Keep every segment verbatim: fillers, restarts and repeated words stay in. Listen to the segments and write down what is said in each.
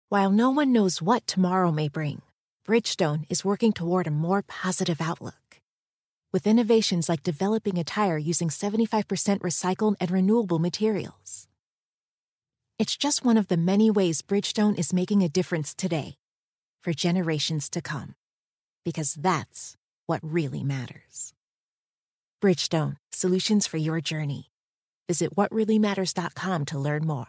While no one knows what tomorrow may bring, Bridgestone is working toward a more positive outlook. With innovations like developing a tire using seventy-five percent recycled and renewable materials. It's just one of the many ways Bridgestone is making a difference today, for generations to come. Because that's what really matters. Bridgestone, solutions for your journey. Visit what really matters dot com to learn more.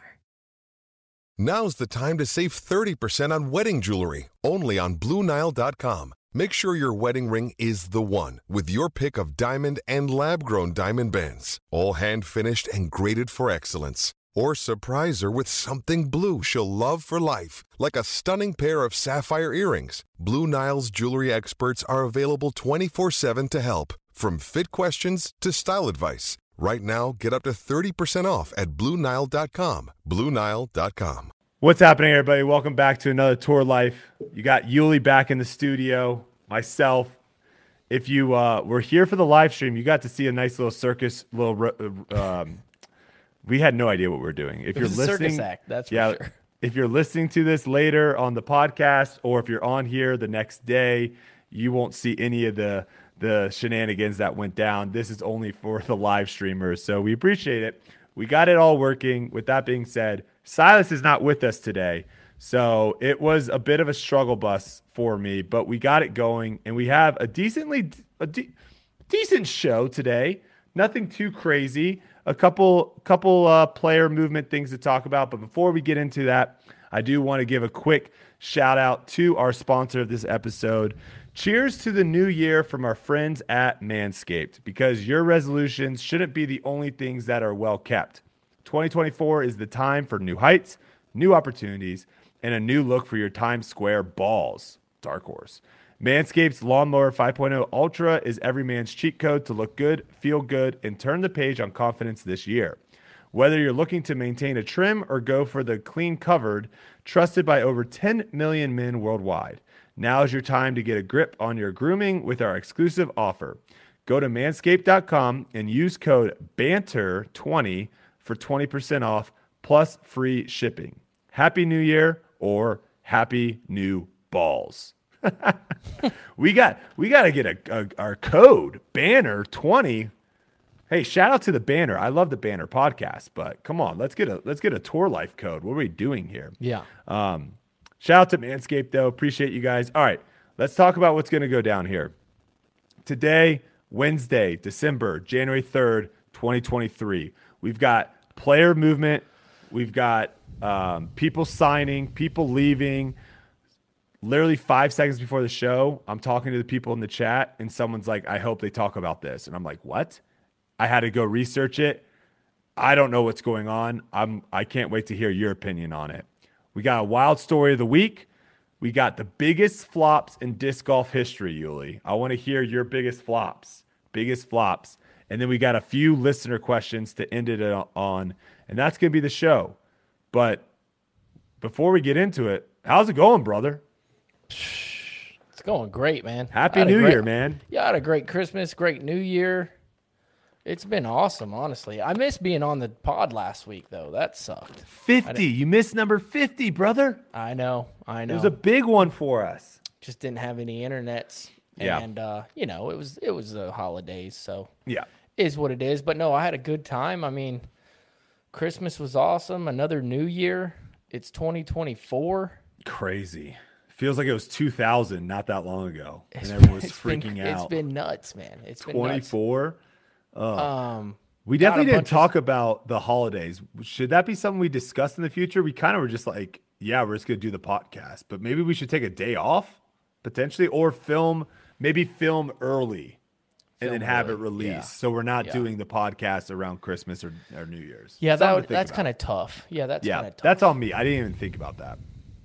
Now's the time to save thirty percent on wedding jewelry, only on Blue Nile dot com. Make sure your wedding ring is the one with your pick of diamond and lab-grown diamond bands, all hand-finished and graded for excellence. Or surprise her with something blue she'll love for life, like a stunning pair of sapphire earrings. Blue Nile's jewelry experts are available twenty-four seven to help, from fit questions to style advice. Right now, get up to thirty percent off at Blue Nile dot com. Blue Nile dot com. What's happening, everybody? Welcome back to another Tour Life. You got Yuli back in the studio, myself. If you uh, were here for the live stream, you got to see a nice little circus. Little, um, we had no idea what we were doing. If it you're was listening, a circus act, that's yeah, for sure. If you're listening to this later on the podcast, or if you're on here the next day, you won't see any of the the shenanigans that went down. This is only for the live streamers, so we appreciate it. We got it all working. With that being said, Silas is not with us today, so it was a bit of a struggle bus for me, but we got it going, and we have a decently a de- decent show today. Nothing too crazy. A couple couple uh, player movement things to talk about, but before we get into that, I do want to give a quick shout out to our sponsor of this episode. Cheers to the new year from our friends at Manscaped, because your resolutions shouldn't be the only things that are well kept. twenty twenty-four is the time for new heights, new opportunities, and a new look for your Times Square balls. Dark horse. Manscaped's Lawnmower five point oh Ultra is every man's cheat code to look good, feel good, and turn the page on confidence this year. Whether you're looking to maintain a trim or go for the clean covered, trusted by over ten million men worldwide, now is your time to get a grip on your grooming with our exclusive offer. Go to manscaped dot com and use code banter twenty for twenty percent off plus free shipping. Happy New Year, or happy new balls. we got we got to get a, a our code banner twenty. Hey, shout out to the Banner. I love the Banner podcast, but come on, let's get a let's get a Tour Life code. What are we doing here? Yeah. Um, shout out to Manscaped though. Appreciate you guys. All right, let's talk about what's going to go down here today, Wednesday, December January third, twenty twenty-three. We've got player movement. We've got um, people signing, people leaving. Literally five seconds before the show, I'm talking to the people in the chat, and someone's like, I hope they talk about this. And I'm like, what? I had to go research it. I don't know what's going on. I'm, I can't wait to hear your opinion on it. We got a wild story of the week. We got the biggest flops in disc golf history, Yuli. I want to hear your biggest flops, biggest flops. And then we got a few listener questions to end it on, and that's going to be the show. But before we get into it, how's it going, brother? It's going great, man. Happy New great, Year, man. Yeah, I had a great Christmas, great New Year. It's been awesome, honestly. I missed being on the pod last week, though. That sucked. fifty. You missed number fifty, brother. I know. I know. It was a big one for us. Just didn't have any internets. Yeah. And, uh, you know, it was it was the holidays, so yeah, is what it is. But, no, I had a good time. I mean, Christmas was awesome. Another New Year. It's twenty twenty-four. Crazy. Feels like it was two thousand not that long ago, It's, and everyone was freaking been, out. It's been nuts, man. It's been twenty-four. nuts. Um, we definitely didn't bunch talk of... about the holidays. Should that be something we discuss in the future? We kind of were just like, yeah, we're just going to do the podcast, but maybe we should take a day off potentially, or film, maybe film early and Film then have early, it released. yeah. So we're not Yeah. doing the podcast around Christmas or, or New Year's. Yeah, Something that to would, think that's about. kind of tough. Yeah, that's Yeah, kind of tough. that's on me. I didn't even think about that.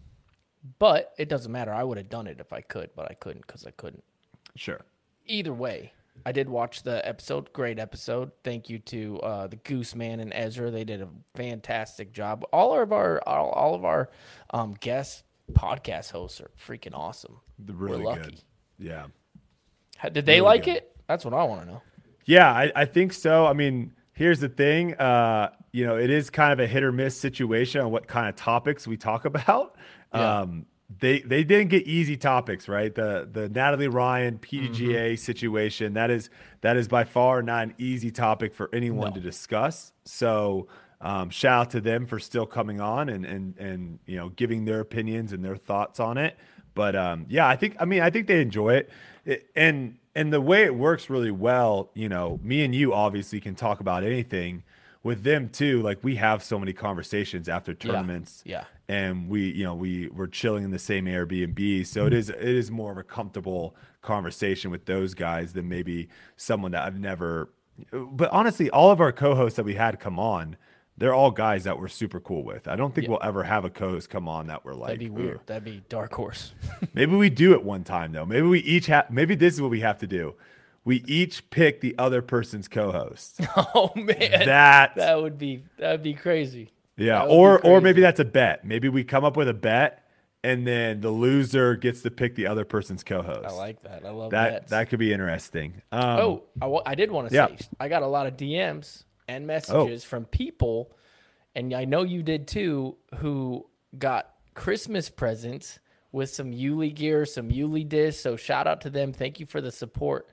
But it doesn't matter. I would have done it if I could, but I couldn't because I couldn't. Sure. Either way, I did watch the episode. Great episode. Thank you to uh, the Goose Man and Ezra. They did a fantastic job. All of our all, all of our um, guest podcast hosts are freaking awesome. Really We're lucky. good. Yeah. How, did they Really like good. it? That's what I want to know. Yeah, I, I think so. I mean, here's the thing. Uh, you know, it is kind of a hit or miss situation on what kind of topics we talk about. Yeah. Um, they they didn't get easy topics, right? The the Natalie Ryan P D G A mm-hmm. situation, that is that is by far not an easy topic for anyone no. to discuss. So um, shout out to them for still coming on and and and you know giving their opinions and their thoughts on it. But um, yeah, I think I mean I think they enjoy it. it and and the way it works really well, you know, me and you obviously can talk about anything. With them too, like we have so many conversations after tournaments, yeah, yeah. and we, you know, we we're chilling in the same Airbnb, so it is it is more of a comfortable conversation with those guys than maybe someone that I've never. But honestly, all of our co-hosts that we had come on, they're all guys that we're super cool with. I don't think yeah. we'll ever have a co-host come on that we're like, that'd be weird. Ugh. That'd be dark horse. Maybe we do it one time though. Maybe we each have. Maybe this is what we have to do. We each pick the other person's co-host. Oh man, that that would be that would be crazy. Yeah, or crazy. Or maybe that's a bet. Maybe we come up with a bet, and then the loser gets to pick the other person's co-host. I like that. I love that. Bets. That could be interesting. Um, oh, I, w- I did want to yeah. say I got a lot of D Ms and messages oh. from people, and I know you did too, who got Christmas presents with some Yuli gear, some Yuli discs. So shout out to them. Thank you for the support.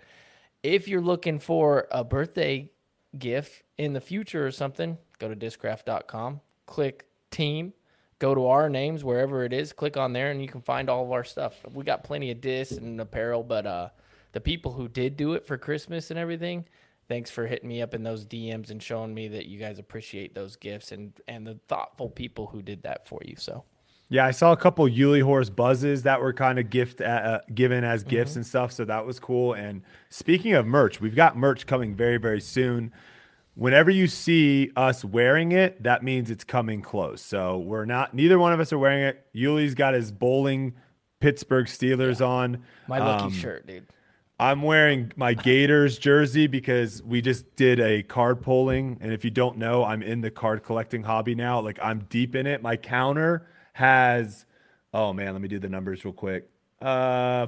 If you're looking for a birthday gift in the future or something, go to discraft dot com, click team, go to our names, wherever it is, click on there, and you can find all of our stuff. We got plenty of discs and apparel, but uh, the people who did do it for Christmas and everything, thanks for hitting me up in those D Ms and showing me that you guys appreciate those gifts and, and the thoughtful people who did that for you. So. Yeah, I saw a couple of Yuli Horse buzzes that were kind of gift uh, given as gifts mm-hmm. and stuff, so that was cool. And speaking of merch, we've got merch coming very, very soon. Whenever you see us wearing it, that means it's coming close. So we're not, neither one of us are wearing it. Yuli's got his bowling Pittsburgh Steelers yeah. on. My lucky um, shirt, dude. I'm wearing my Gators jersey because we just did a card pulling. And if you don't know, I'm in the card collecting hobby now. Like I'm deep in it. My counter has, oh man, let me do the numbers real quick. Uh,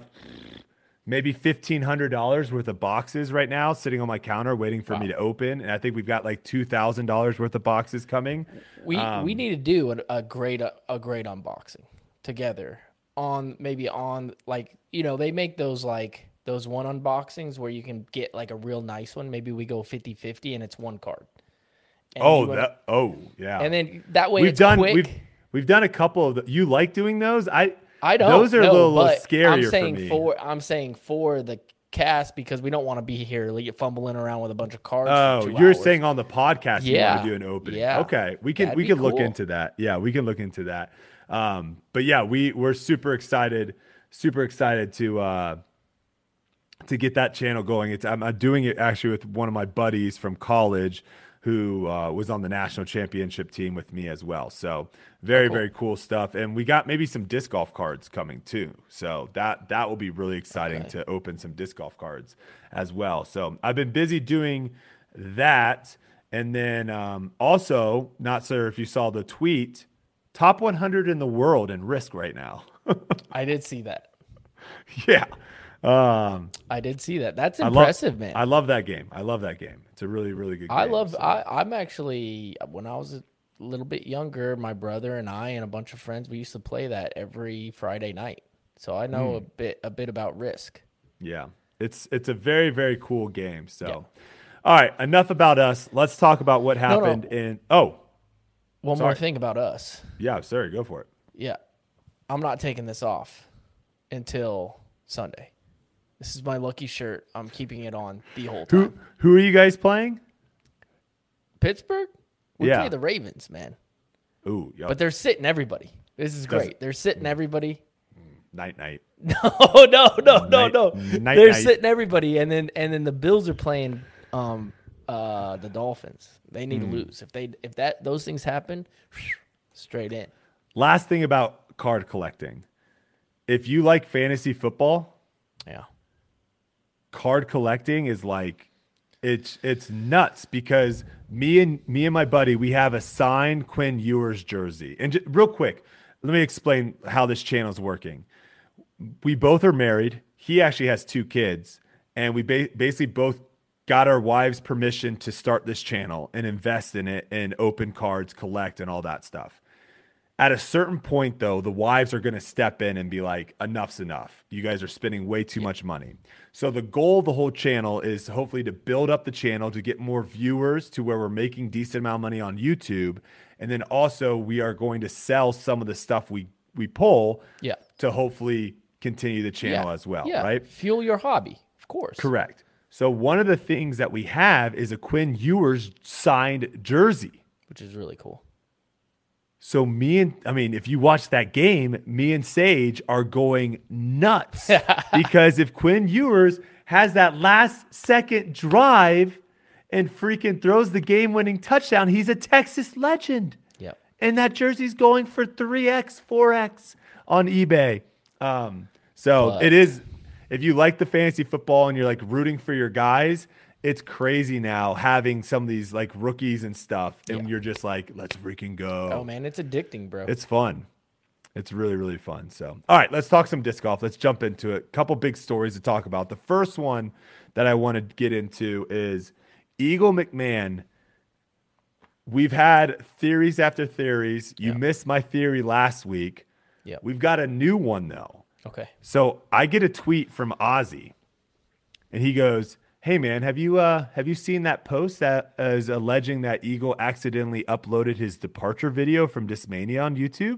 maybe fifteen hundred dollars worth of boxes right now sitting on my counter waiting for wow. me to open. And I think we've got like two thousand dollars worth of boxes coming. We um, we need to do a, a great a, a great unboxing together on maybe on like, you know, they make those like those one unboxings where you can get like a real nice one. Maybe we go fifty-fifty and it's one card. And oh, that, oh yeah. And then that way we've it's done, quick. We've, We've done a couple of the, you like doing those? I I don't. Those are no, a little, little but scarier I'm saying for me. For, I'm saying for the cast because we don't want to be here like, fumbling around with a bunch of cards. Oh, for two you're hours. saying on the podcast you yeah. want to do an opening. Yeah. Okay, we can That'd we be can cool. look into that. Yeah, we can look into that. Um, but yeah, we we're super excited, super excited to uh, to get that channel going. It's I'm, I'm doing it actually with one of my buddies from college, who uh, was on the national championship team with me as well. So very, oh, cool. very cool stuff. And we got maybe some disc golf cards coming too. So that that will be really exciting okay. to open some disc golf cards as well. So I've been busy doing that. And then um, also, not sure if you saw the tweet, top one hundred in the world in Risk right now. I did see that. Yeah. Um, I did see that. That's impressive, I love, man. I love that game. I love that game. It's a really, really good game. I love, so. I, I'm actually, when I was a little bit younger, my brother and I and a bunch of friends, we used to play that every Friday night. So I know mm. a bit, a bit about Risk. Yeah. It's, it's a very, very cool game. So, yeah. All right, enough about us. Let's talk about what happened no, no. in, oh. One sorry. more thing about us. Yeah, sorry, go for it. Yeah. I'm not taking this off until Sunday. This is my lucky shirt. I'm keeping it on the whole time. Who who are you guys playing? Pittsburgh? We yeah. play the Ravens, man. Ooh, yep. But they're sitting everybody. This is great. They're sitting everybody. Night night. No, no, no, no, no. Night, they're night. sitting everybody, and then and then the Bills are playing um uh the Dolphins. They need mm. to lose. If they if that those things happen, straight in. Last thing about card collecting. If you like fantasy football, yeah. Card collecting is like it's it's nuts because me and me and my buddy, we have a signed Quinn Ewers jersey. And just, real quick, let me explain how this channel is working. We both are married. He actually has two kids, and we ba- basically both got our wives' permission to start this channel and invest in it and open cards, collect, and all that stuff. At a certain point, though, the wives are going to step in and be like, enough's enough. You guys are spending way too much money. So the goal of the whole channel is hopefully to build up the channel to get more viewers to where we're making decent amount of money on YouTube. And then also we are going to sell some of the stuff we, we pull yeah. to hopefully continue the channel yeah. as well, yeah. right? Fuel your hobby, of course. Correct. So one of the things that we have is a Quinn Ewers signed jersey, which is really cool. So me and, I mean, if you watch that game, me and Sage are going nuts because if Quinn Ewers has that last second drive and freaking throws the game winning touchdown, he's a Texas legend. Yep. And that jersey's going for three X, four X on eBay. Um, so but. it is, if you like the fantasy football and you're like rooting for your guys, it's crazy now having some of these like rookies and stuff, and yeah. you're just like, let's freaking go. Oh man, it's addicting, bro. It's fun. It's really, really fun. So, all right, let's talk some disc golf. Let's jump into it. Couple big stories to talk about. The first one that I want to get into is Eagle McMahon. We've had theories after theories. You yep. missed my theory last week. Yeah. We've got a new one though. Okay. So I get a tweet from Ozzy, and he goes, hey man, have you uh have you seen that post that is alleging that Eagle accidentally uploaded his departure video from Discmania on YouTube?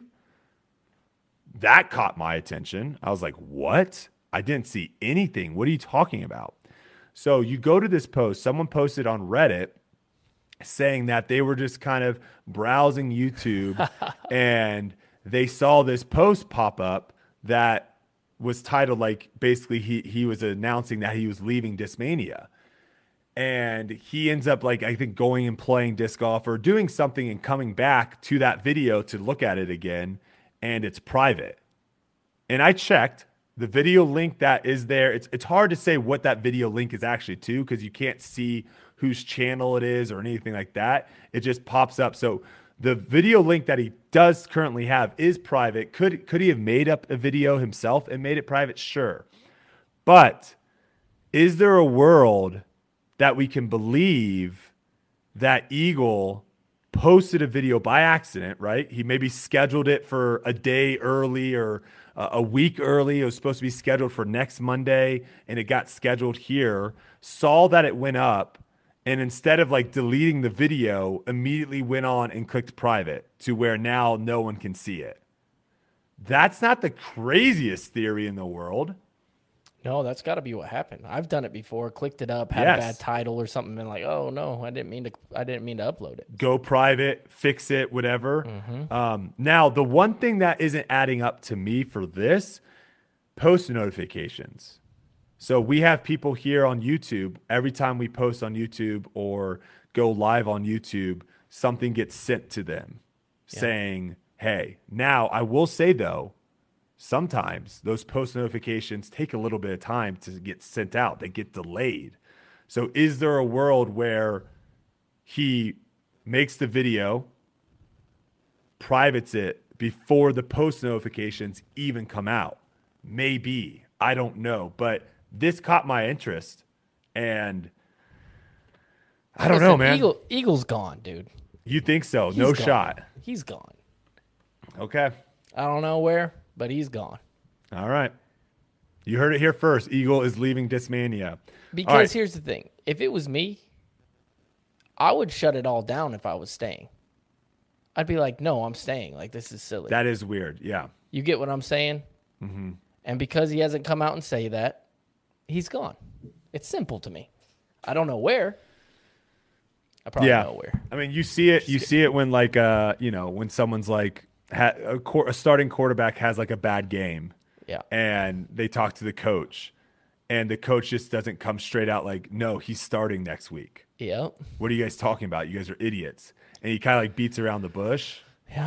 That caught my attention. I was like, what? I didn't see anything. What are you talking about? So you go to this post, someone posted on Reddit saying that they were just kind of browsing YouTube and they saw this post pop up that was titled like basically he he was announcing that he was leaving Discmania, and he ends up like I think going and playing disc golf or doing something and coming back to that video to look at it again, and it's private. And I checked the video link that is there. It's it's hard to say what that video link is actually to because you can't see whose channel it is or anything like that. It just pops up. So the video link that he does currently have is private. Could could he have made up a video himself and made it private? Sure. But is there a world that we can believe that Eagle posted a video by accident, right? He maybe scheduled it for a day early or a week early. It was supposed to be scheduled for next Monday, and it got scheduled here, saw that it went up, and instead of like deleting the video, immediately went on and clicked private to where now no one can see it. That's not the craziest theory in the world. No, that's got to be what happened. I've done it before. Clicked it up, had yes. a bad title or something, and like, oh no, I didn't mean to. I didn't mean to upload it. Go private, fix it, whatever. Mm-hmm. Um, now, the one thing that isn't adding up to me for this, post notifications. So we have people here on YouTube. Every time we post on YouTube or go live on YouTube, something gets sent to them yeah. saying, hey, now I will say though, sometimes those post notifications take a little bit of time to get sent out. They get delayed. So is there a world where he makes the video, privates it before the post notifications even come out? Maybe. I don't know. But this caught my interest. And I don't Listen, know, man. Eagle, Eagle's gone, dude. You think so? He's no gone. shot. He's gone. Okay. I don't know where, but he's gone. All right. You heard it here first. Eagle is leaving Discmania. Because right. here's the thing. If it was me, I would shut it all down if I was staying. I'd be like, no, I'm staying. Like, this is silly. That is weird. Yeah. You get what I'm saying? Mm-hmm. And because he hasn't come out and say that, he's gone. It's simple to me. I don't know where. I probably yeah. know where. I mean, you see it. You see it when, like, uh, you know, when someone's like ha- a, qu- a starting quarterback has like a bad game. Yeah. And they talk to the coach, and the coach just doesn't come straight out like, no, he's starting next week. Yeah. What are you guys talking about? You guys are idiots. And he kind of like beats around the bush. Yeah.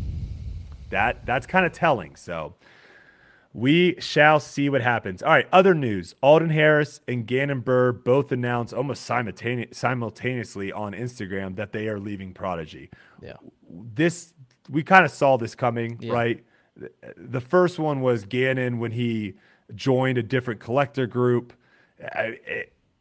That that's kind of telling. So we shall see what happens. All right, other news. Alden Harris and Gannon Burr both announced almost simultane- simultaneously on Instagram that they are leaving Prodigy. Yeah. This we kind of saw this coming, yeah. right? The first one was Gannon when he joined a different collector group. It,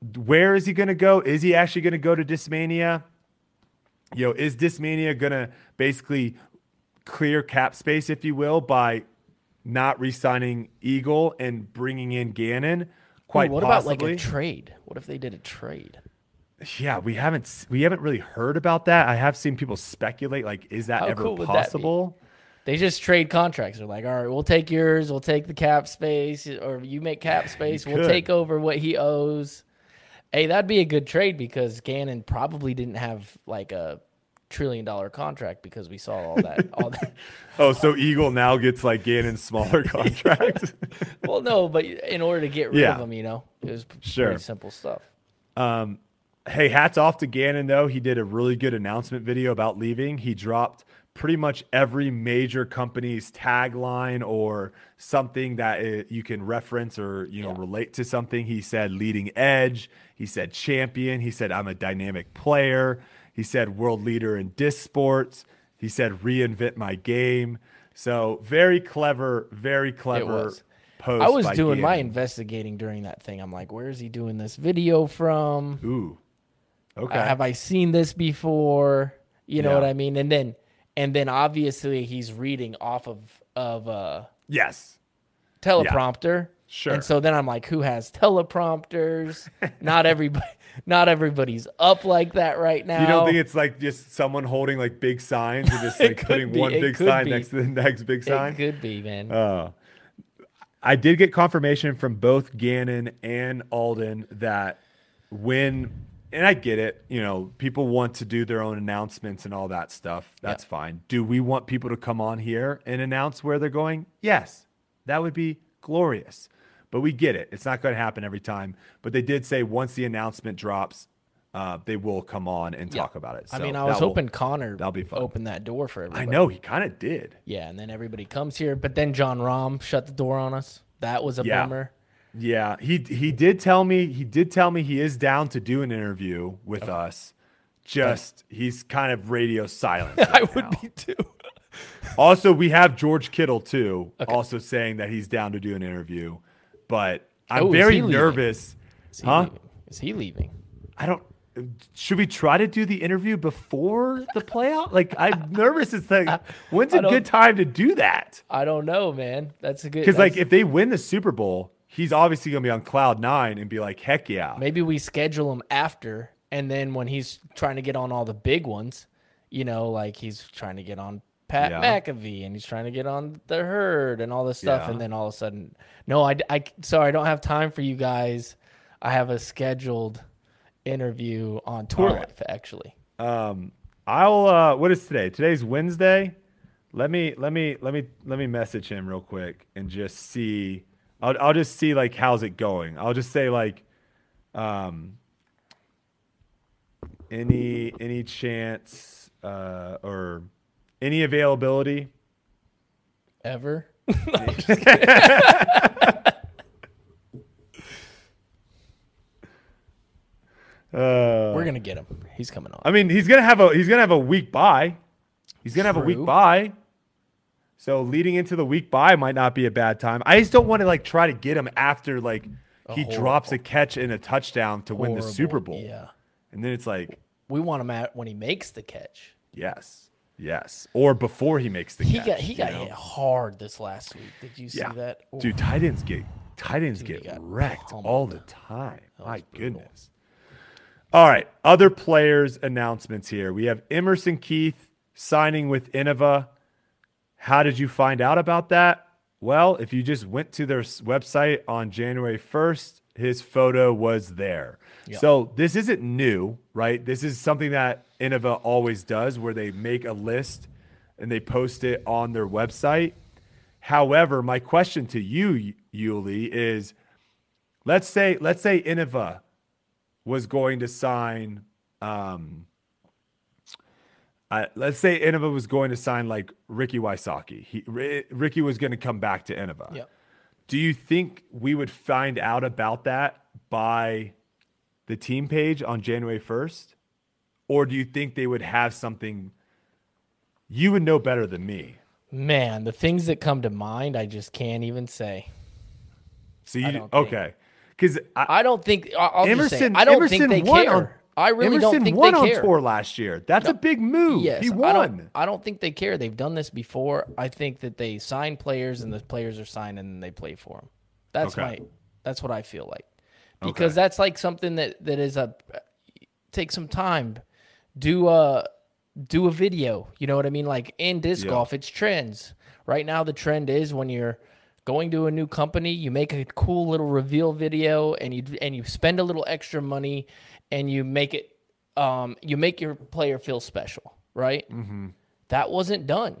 where is he going to go? Is he actually going to go to Discmania? You know, is Discmania going to basically clear cap space, if you will, by not re-signing Eagle and bringing in Gannon? Quite Ooh, what possibly. about like a trade? What if they did a trade? Yeah, we haven't we haven't really heard about that. I have seen people speculate, like, is that How ever cool would that be? possible? They just trade contracts. They're like, all right, we'll take yours, we'll take the cap space, or you make cap space, we'll could. take over what he owes. Hey, that'd be a good trade because Gannon probably didn't have like a trillion dollar contract because we saw all that. all that. Oh, so Eagle now gets like Gannon's smaller contract. Well, no, but in order to get rid Yeah. of him, you know, it was p- Sure. pretty simple stuff. Um, hey, hats off to Gannon, though. He did a really good announcement video about leaving. He dropped pretty much every major company's tagline or something that it, you can reference or, you know, Yeah. relate to something. He said leading edge. He said champion. He said, I'm a dynamic player. He said world leader in disc sports. He said reinvent my game. So very clever, very clever was. post. I was by doing my Gannon. investigating during that thing. I'm like, where is he doing this video from? Ooh. Okay. Uh, have I seen this before? You know Yeah. what I mean? And then, and then obviously he's reading off of of a Yes. teleprompter. Sure. And so then I'm like, who has teleprompters? not everybody. Not everybody's up like that right now. You don't think it's like just someone holding like big signs and just It like could putting be. one It big could sign be. next to the next big sign? It could be, man. Uh, I did get confirmation from both Gannon and Alden that when, and I get it, you know, people want to do their own announcements and all that stuff. That's Yeah. fine. Do we want people to come on here and announce where they're going? Yes, that would be glorious. But we get it. It's not going to happen every time. But they did say once the announcement drops, uh, they will come on and Yeah. talk about it. I So mean, I was that will- hoping Connor that'll be fun. opened that door for everybody. I know he kind of did. Yeah, and then everybody comes here. But then John Rahm shut the door on us. That was a Yeah. bummer. Yeah, he he did tell me he did tell me he is down to do an interview with us. Just he's kind of radio silent. I right would now. be too. Also, we have George Kittle too, also saying that he's down to do an interview. But I'm Oh, is very he leaving? nervous. Is he Huh? leaving? Is he leaving? I don't. Should we try to do the interview before the playoff? Like I'm nervous. It's like when's I a don't- good time to do that? I don't know, man. That's a good. Because like that's- if they win the Super Bowl, he's obviously gonna be on cloud nine and be like, heck yeah. maybe we schedule him after, and then when he's trying to get on all the big ones, you know, like he's trying to get on Pat Yeah. McAfee and he's trying to get on the Herd and all this stuff, Yeah. and then all of a sudden, no, I, I, sorry, I don't have time for you guys. I have a scheduled interview on Tour All right. Life, actually. Um, I'll. Uh, what is today? Today's Wednesday. Let me let me let me let me message him real quick and just see. I'll I'll just see like how's it going. I'll just say like, um, any any chance uh, or any availability. Ever? Uh, We're gonna get him. He's coming on. I mean, he's gonna have a he's gonna have a week bye. He's gonna have a True. week bye. So leading into the week bye might not be a bad time. I just don't want to like try to get him after like he horrible- drops a catch and a touchdown to win the Horrible. Super Bowl. Yeah. And then it's like, We want him at when he makes the catch. yes, yes, or before he makes the He catch. got he you got know? hit hard this last week. Did you see Yeah, that? Ooh. dude. Tight ends get tight ends Dude, he get got wrecked pummeled. all the time. My brutal. goodness. All right, other players' announcements here. We have Emerson Keith signing with Innova. How did you find out about that? Well, if you just went to their s- website on January first, his photo was there. Yeah. So this isn't new, right? This is something that Innova always does where they make a list and they post it on their website. However, my question to you, Yuli, is let's say let's say Innova was going to sign um, uh, let's say Innova was going to sign like Ricky Wysocki. He, R- Ricky was going to come back to Innova. Yep. Do you think we would find out about that by the team page on January first? Or do you think they would have something you would know better than me? Man, the things that come to mind, I just can't even say. So I you don't think- okay. because I don't think I'll Emerson. just say, I don't Emerson think they won care. On, I really Emerson don't think won they on care. tour last year. That's No, a big move. Yes, he I won. don't, I don't think they care. They've done this before. I think that they sign players and the players are signed and they play for them. That's Okay. my. That's what I feel like, because Okay. that's like something that that is a take some time, do a do a video. You know what I mean? Like in disc Yeah. golf, it's trends. Right now, the trend is when you're going to a new company, you make a cool little reveal video and you and you spend a little extra money and you make it um, you make your player feel special, right? Mm-hmm. That wasn't done.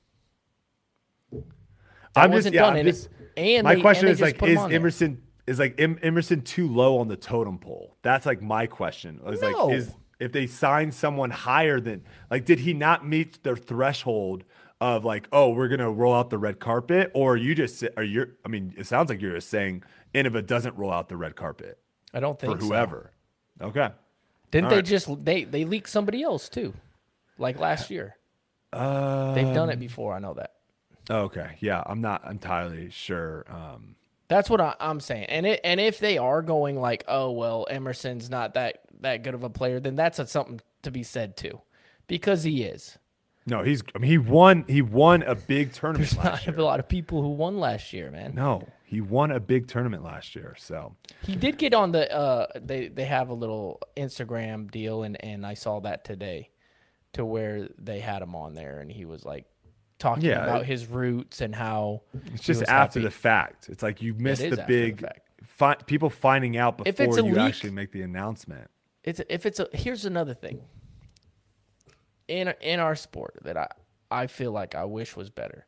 That I'm wasn't just, yeah, done. I'm and just, and my they- question and they is just like, put 'em is on there. Emerson is like em, Emerson too low on the totem pole? That's like my question. Is No. like, is if they sign someone higher than, like, did he not meet their threshold of like, oh, we're gonna roll out the red carpet, or are you just are you? I mean, it sounds like you're just saying Innova doesn't roll out the red carpet I don't for think so. whoever. Okay. Didn't All they right. just they they leaked somebody else too, like last year? Uh, They've done it before. I know that. okay. Yeah, I'm not entirely sure. Um, That's what I, I'm saying. And it, and if they are going like, oh well, Emerson's not that that good of a player, then that's a, something to be said too, because he is. no, he's. I mean, he won. He won a big tournament There's last not year. a lot of people who won last year, man. No, he won a big tournament last year. So He did get on the. Uh, they they have a little Instagram deal, and and I saw that today, to where they had him on there, and he was like talking Yeah, about it- his roots and how it's he just was after happy. the fact. It's like you missed is the after the big fact. fi- people finding out before If it's a you leak- actually make the announcement. It's if it's a here's another thing. In in our sport that I I feel like I wish was better.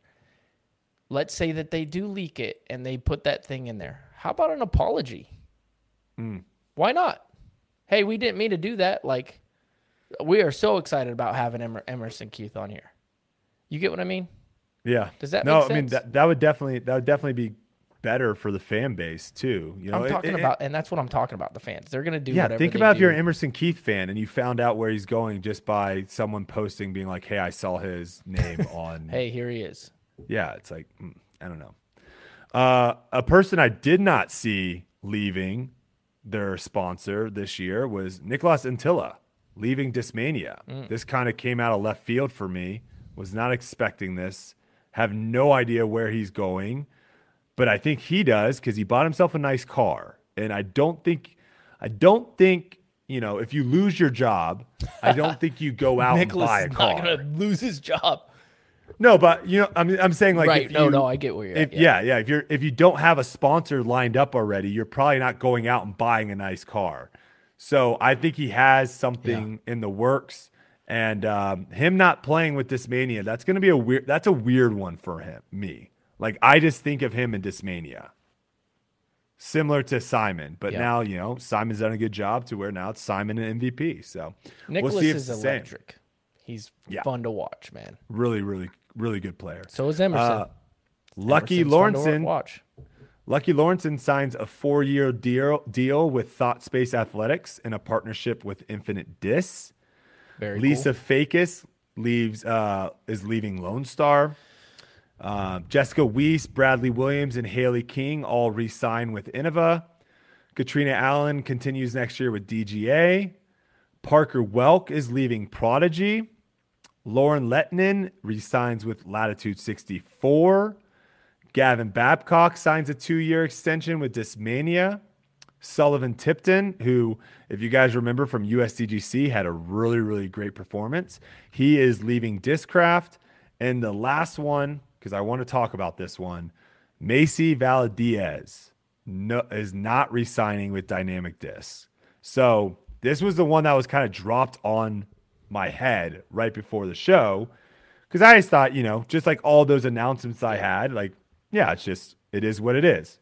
Let's say that they do leak it and they put that thing in there. How about an apology? Mm. Why not? Hey, we didn't mean to do that. Like, we are so excited about having Emer- Emerson Keith on here. You get what I mean? Yeah. Does that no? make I mean sense? that that would definitely that would definitely be better for the fan base too. You know, I'm It- talking it- about, and that's what I'm talking about. The fans, they're gonna do. Yeah, whatever think they about if do. you're an Emerson Keith fan and you found out where he's going just by someone posting, being like, "Hey, I saw his name on." Hey, here he is. Yeah, it's like mm, I don't know. Uh, a person I did not see leaving their sponsor this year was Nicolas Antilla leaving Discmania. Mm. This kind of came out of left field for me. Was not expecting this. Have no idea where he's going, but I think he does because he bought himself a nice car. And I don't think, I don't think you know, if you lose your job, I don't think you go out Nicholas and buy a is car. not gonna lose his job. No, but you know, I'm I'm saying like Right, if no, you, no, I get where you're if, at, yeah. yeah, If you're if you don't have a sponsor lined up already, you're probably not going out and buying a nice car. So I think he has something in the works, and um, him not playing with Discmania, that's going to be a weird. That's a weird one for him. Me, like I just think of him in Discmania, similar to Simon, but Yeah. now you know Simon's done a good job to where now it's Simon and M V P. So Nicholas we'll see if is it's the same. electric. He's Yeah. fun to watch, man. Really, really, really good player. So is Emerson. Uh, Lucky Emerson's fun to Lawrenson. watch. Lucky Lawrenson signs a four-year deal deal with Thought Space Athletics in a partnership with Infinite Dis. Very Lisa cool. Fakis leaves uh, is leaving Lone Star. Uh, Jessica Weiss, Bradley Williams, and Haley King all re-sign with Innova. Katrina Allen continues next year with D G A. Parker Welk is leaving Prodigy. Lauren Lettinen re-signs with Latitude sixty-four. Gavin Babcock signs a two-year extension with Discmania. Sullivan Tipton, who, if you guys remember from U S D G C, had a really, really great performance. He is leaving Discraft. And the last one, because I want to talk about this one, Macy Valadiez no, is not re-signing with Dynamic Disc. So this was the one that was kind of dropped on my head right before the show, because I just thought, you know, just like all those announcements I had, like, yeah, it's just, it is what it is.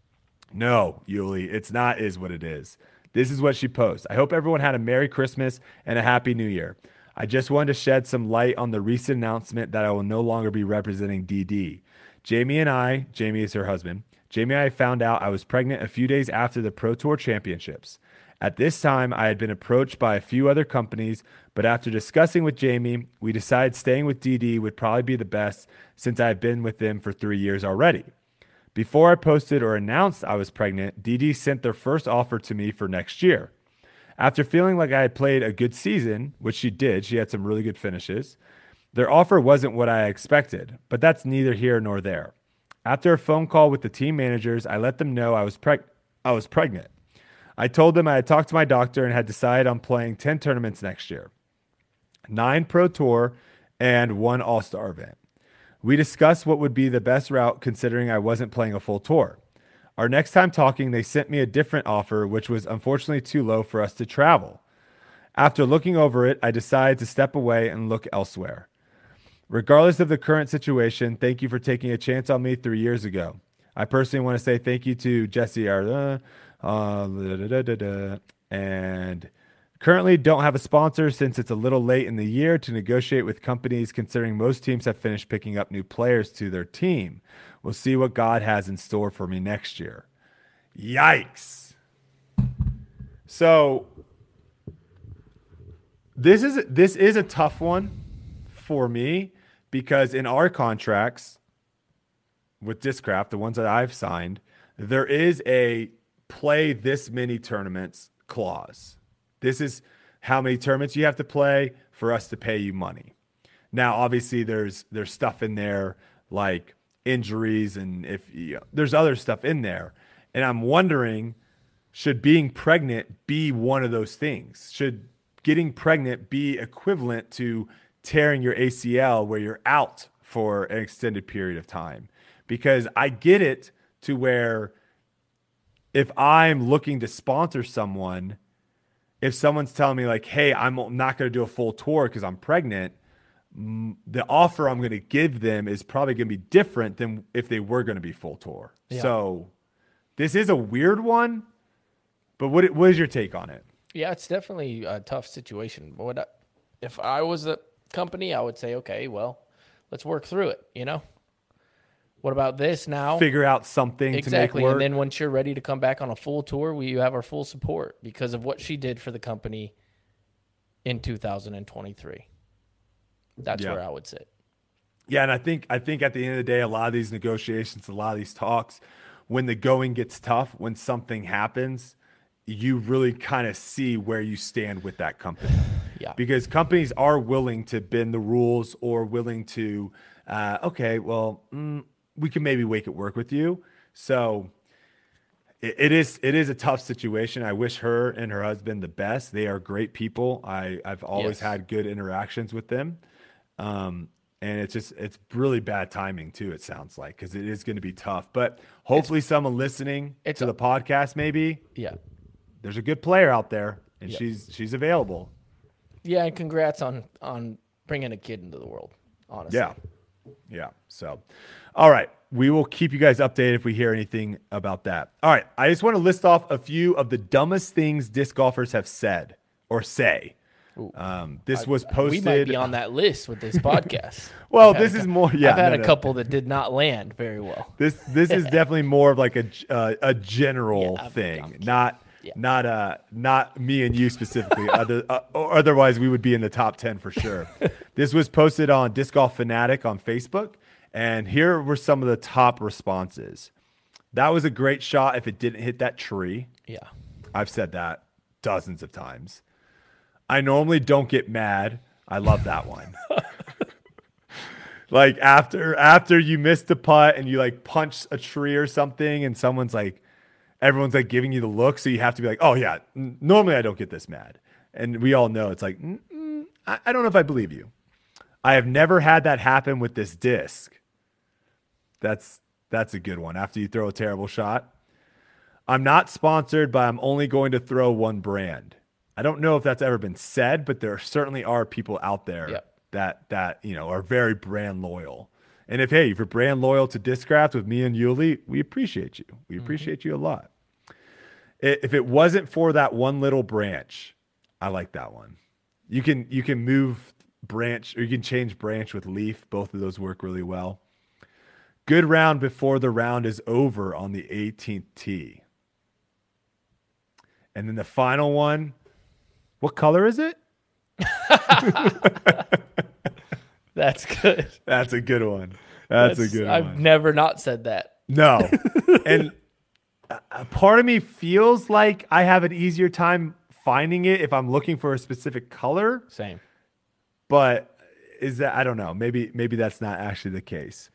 No, Yuli, it's not is what it is. This is what she posts. I hope everyone had a Merry Christmas and a Happy New Year. I just wanted to shed some light on the recent announcement that I will no longer be representing D D. Jamie and I, Jamie is her husband, Jamie and I found out I was pregnant a few days after the Pro Tour Championships. At this time, I had been approached by a few other companies, but after discussing with Jamie, we decided staying with D D would probably be the best since I have been with them for three years already. Before I posted or announced I was pregnant, D D sent their first offer to me for next year. After feeling like I had played a good season, which she did, she had some really good finishes, their offer wasn't what I expected, but that's neither here nor there. After a phone call with the team managers, I let them know I was preg- I was pregnant. I told them I had talked to my doctor and had decided on playing ten tournaments next year, nine Pro Tour and one All-Star event. We discussed what would be the best route considering I wasn't playing a full tour. Our next time talking, they sent me a different offer, which was unfortunately too low for us to travel. After looking over it, I decided to step away and look elsewhere. Regardless of the current situation, thank you for taking a chance on me three years ago. I personally want to say thank you to Jesse Arda, uh, da, da, da, da, and currently don't have a sponsor since it's a little late in the year to negotiate with companies considering most teams have finished picking up new players to their team. We'll see what God has in store for me next year. Yikes. So this is this is a tough one for me because in our contracts with Discraft, the ones that I've signed, there is a play this many tournaments clause. This is how many tournaments you have to play for us to pay you money. Now, obviously, there's there's stuff in there like injuries and if you know, there's other stuff in there. And I'm wondering, should being pregnant be one of those things? Should getting pregnant be equivalent to tearing your A C L where you're out for an extended period of time? Because I get it to where if I'm looking to sponsor someone, if someone's telling me like, hey, I'm not going to do a full tour because I'm pregnant, the offer I'm going to give them is probably going to be different than if they were going to be full tour. Yeah. So this is a weird one, but what what is your take on it? Yeah, it's definitely a tough situation. But what, if I was a company, I would say, okay, well, let's work through it, you know? What about this now? Figure out something exactly. to make work. And then once you're ready to come back on a full tour, we you have our full support because of what she did for the company in two thousand twenty-three. That's yeah. where I would sit. Yeah, and I think I think at the end of the day, a lot of these negotiations, a lot of these talks, when the going gets tough, when something happens, you really kind of see where you stand with that company. Yeah. Because companies are willing to bend the rules or willing to, uh, okay, well, mm, we can maybe make it work with you. So it, it is it is a tough situation. I wish her and her husband the best. They are great people. I, I've always yes. had good interactions with them. Um, and it's just, it's really bad timing too, it sounds like, because it is going to be tough. But hopefully it's, someone listening it's to a, the podcast, maybe, yeah, there's a good player out there, and yep. she's she's available. Yeah, and congrats on on bringing a kid into the world, honestly. Yeah, yeah. So, all right, we will keep you guys updated if we hear anything about that. All right, I just want to list off a few of the dumbest things disc golfers have said or say. Um, this I, was posted. We might be on that list with this podcast. well, this is more. Yeah, I've had no, a no. couple that did not land very well. This this is definitely more of like a uh, a general yeah, thing, I'm not yeah. not uh not me and you specifically. Other uh, or otherwise, we would be in the top ten for sure. This was posted on Disc Golf Fanatic on Facebook, and here were some of the top responses. That was a great shot if it didn't hit that tree. Yeah, I've said that dozens of times. I normally don't get mad. I love that one. Like after after you missed the putt and you like punch a tree or something and someone's like, everyone's like giving you the look. So you have to be like, oh yeah, n- normally I don't get this mad. And we all know it's like, mm, I, I don't know if I believe you. I have never had that happen with this disc. That's, that's a good one. After you throw a terrible shot. I'm not sponsored, but I'm only going to throw one brand. I don't know if that's ever been said, but there certainly are people out there yep. that that you know are very brand loyal. And if hey, if you're brand loyal to Discraft with me and Yuli, we appreciate you. We mm-hmm. appreciate you a lot. If it wasn't for that one little branch, I like that one. You can you can move branch or you can change branch with leaf. Both of those work really well. Good round before the round is over on the eighteenth tee. And then the final one. What color is it? That's good. That's a good one. That's, That's a good I've one. I've never not said that. No. And a part of me feels like I have an easier time finding it if I'm looking for a specific color. Same. But is that, I don't know. Maybe maybe that's not actually the case.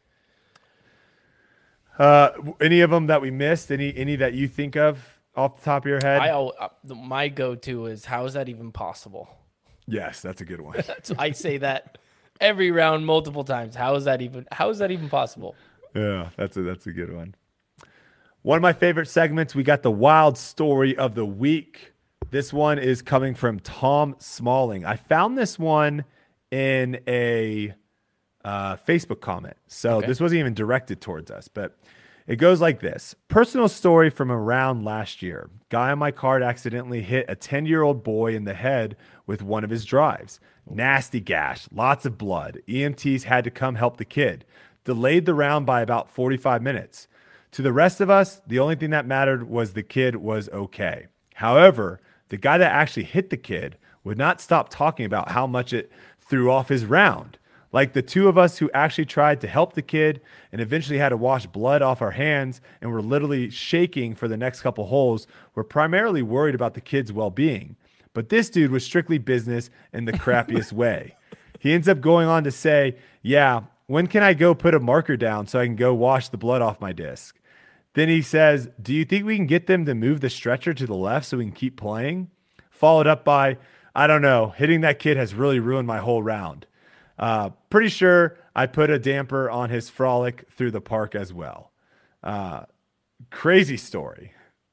Uh, any of them that we missed? Any any that you think of off the top of your head? I al- uh, my go-to is, how is that even possible? Yes, that's a good one. That's, I say that every round multiple times. How is that even how is that even possible? Yeah, that's a that's a good one. One of my favorite segments, we got the wild story of the week. This one is coming from Tom Smalling. I found this one in a uh, Facebook comment. So Okay. this wasn't even directed towards us, but it goes like this. Personal story from around last year. Guy on my card accidentally hit a ten-year-old boy in the head with one of his drives. Nasty gash, lots of blood. E M Ts had to come help the kid. Delayed the round by about forty-five minutes. To the rest of us, the only thing that mattered was the kid was okay. However, the guy that actually hit the kid would not stop talking about how much it threw off his round. Like the two of us who actually tried to help the kid and eventually had to wash blood off our hands and were literally shaking for the next couple holes were primarily worried about the kid's well-being. But this dude was strictly business in the crappiest way. He ends up going on to say, yeah, when can I go put a marker down so I can go wash the blood off my disc? Then he says, do you think we can get them to move the stretcher to the left so we can keep playing? Followed up by, I don't know, hitting that kid has really ruined my whole round. Uh, pretty sure I put a damper on his frolic through the park as well. Uh, crazy story.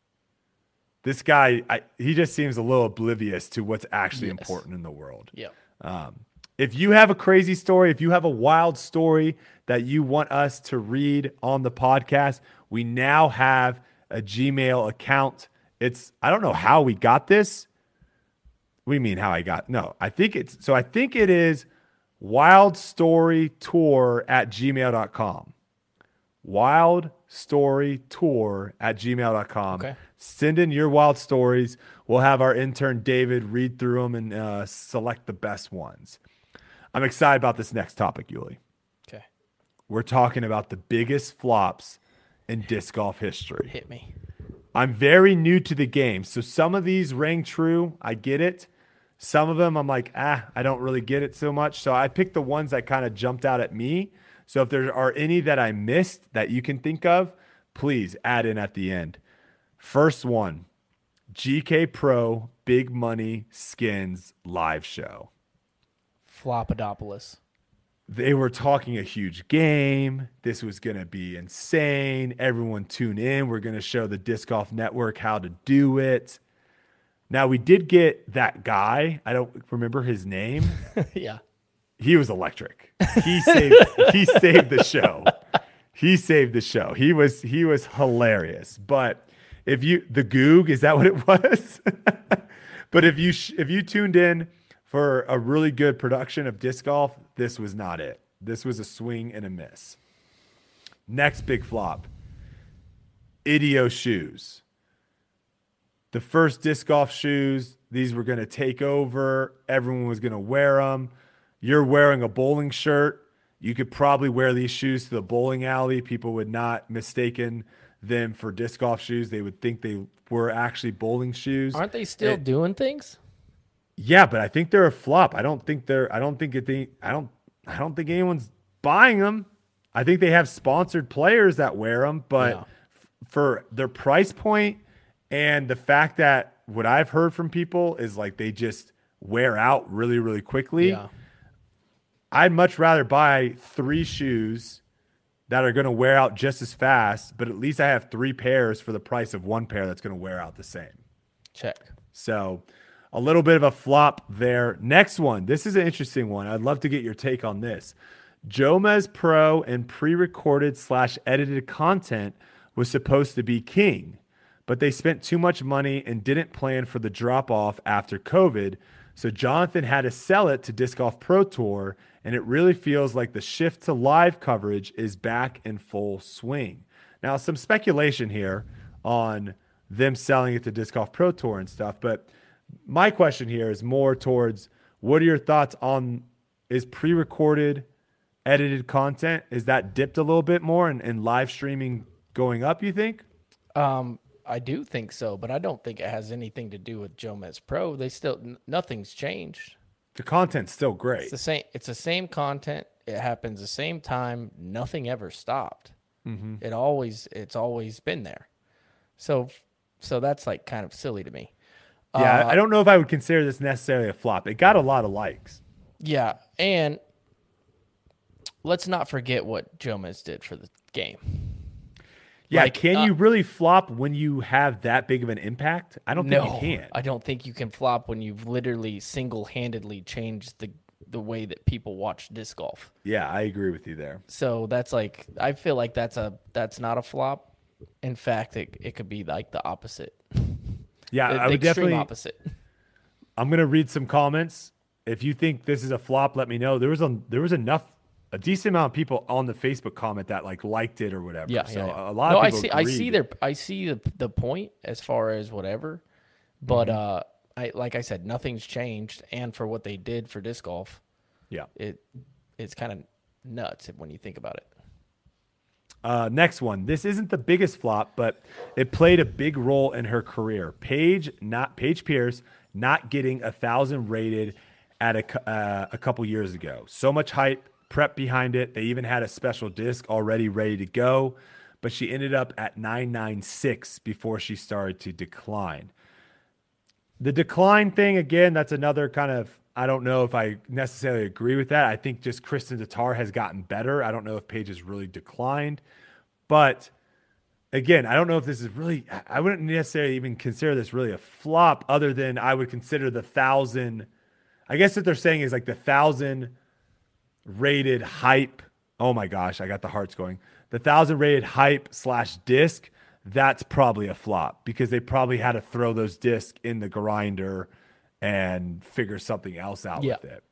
This guy, I, he just seems a little oblivious to what's actually Yes. important in the world. Yeah. Um, if you have a crazy story, if you have a wild story that you want us to read on the podcast, we now have a Gmail account. It's, I don't know how we got this. What do you mean how I got? No, I think it's, so I think it is wildstorytour at gmail dot com. Wildstorytour at gmail dot com. Okay. Send in your wild stories. We'll have our intern David read through them and uh, select the best ones. I'm excited about this next topic, Yuli. Okay. We're talking about the biggest flops in disc golf history. Hit me. I'm very new to the game, so some of these rang true. I get it. Some of them I'm like, ah, I don't really get it so much. So I picked the ones that kind of jumped out at me. So if there are any that I missed that you can think of, please add in at the end. First one, G K Pro Big Money Skins live show. Flopadopolis. They were talking a huge game. This was going to be insane. Everyone tune in. We're going to show the Disc Golf Network how to do it. Now, we did get that guy. I don't remember his name. Yeah. He was electric. He saved he saved the show. He saved the show. He was he was hilarious. But if you the Goog, is that what it was? But if you if you tuned in for a really good production of disc golf, this was not it. This was a swing and a miss. Next big flop. Idio shoes. The first disc golf shoes, these were going to take over. Everyone was going to wear them. You're wearing a bowling shirt. You could probably wear these shoes to the bowling alley. People would not mistaken them for disc golf shoes. They would think they were actually bowling shoes. Aren't they still It- doing things? Yeah, but I think they're a flop. I don't think they're. I don't think it. They, I don't. I don't think anyone's buying them. I think they have sponsored players that wear them, but Yeah. f- for their price point and the fact that what I've heard from people is like they just wear out really, really quickly. Yeah. I'd much rather buy three shoes that are going to wear out just as fast, but at least I have three pairs for the price of one pair that's going to wear out the same. Check. So a little bit of a flop there. Next one. This is an interesting one. I'd love to get your take on this. Jomez Pro and pre-recorded slash edited content was supposed to be king, but they spent too much money and didn't plan for the drop-off after COVID. So Jonathan had to sell it to Disc Golf Pro Tour, and it really feels like the shift to live coverage is back in full swing. Now, some speculation here on them selling it to Disc Golf Pro Tour and stuff, but my question here is more towards what are your thoughts on is pre-recorded, edited content, is that dipped a little bit more and, and live streaming going up, you think? Um, I do think so, but I don't think it has anything to do with Jomez Pro. They still n- nothing's changed. The content's still great. It's the same. It's the same content. It happens the same time. Nothing ever stopped. Mm-hmm. It always. It's always been there. So, so that's like kind of silly to me. Yeah, Uh, I don't know if I would consider this necessarily a flop. It got a lot of likes. Yeah, and let's not forget what Jomez did for the game. Yeah, Like, can uh, you really flop when you have that big of an impact? I don't think No, you can. I don't think you can flop when you've literally single-handedly changed the the way that people watch disc golf. Yeah, I agree with you there. So that's like, I feel like that's a that's not a flop. In fact, it it could be like the opposite. Yeah, The, I the would extreme definitely. opposite. I'm gonna read some comments. If you think this is a flop, let me know. There was a there was enough, a decent amount of people on the Facebook comment that like liked it or whatever. Yeah, so yeah, yeah. a lot no, of I people. see. I agreed. see their. I see the the point as far as whatever, but Mm-hmm. uh, I like I said, nothing's changed, and for what they did for disc golf, Yeah. it it's kind of nuts when you think about it. Uh, next one. This isn't the biggest flop, but it played a big role in her career. Paige, not Paige Pierce, not getting a thousand rated at a cou- uh, a couple years ago. So much hype, prep behind it. They even had a special disc already ready to go, but she ended up at nine ninety-six before she started to decline. The decline thing, again, that's another kind of, I don't know if I necessarily agree with that. I think just Kristen Tatar has gotten better. I don't know if Paige has really declined. But again, I don't know if this is really, I wouldn't necessarily even consider this really a flop other than I would consider the thousand, I guess what they're saying is like the thousand rated hype. Oh my gosh, I got the hearts going. The thousand rated hype slash disc, that's probably a flop because they probably had to throw those discs in the grinder and figure something else out Yeah. with it.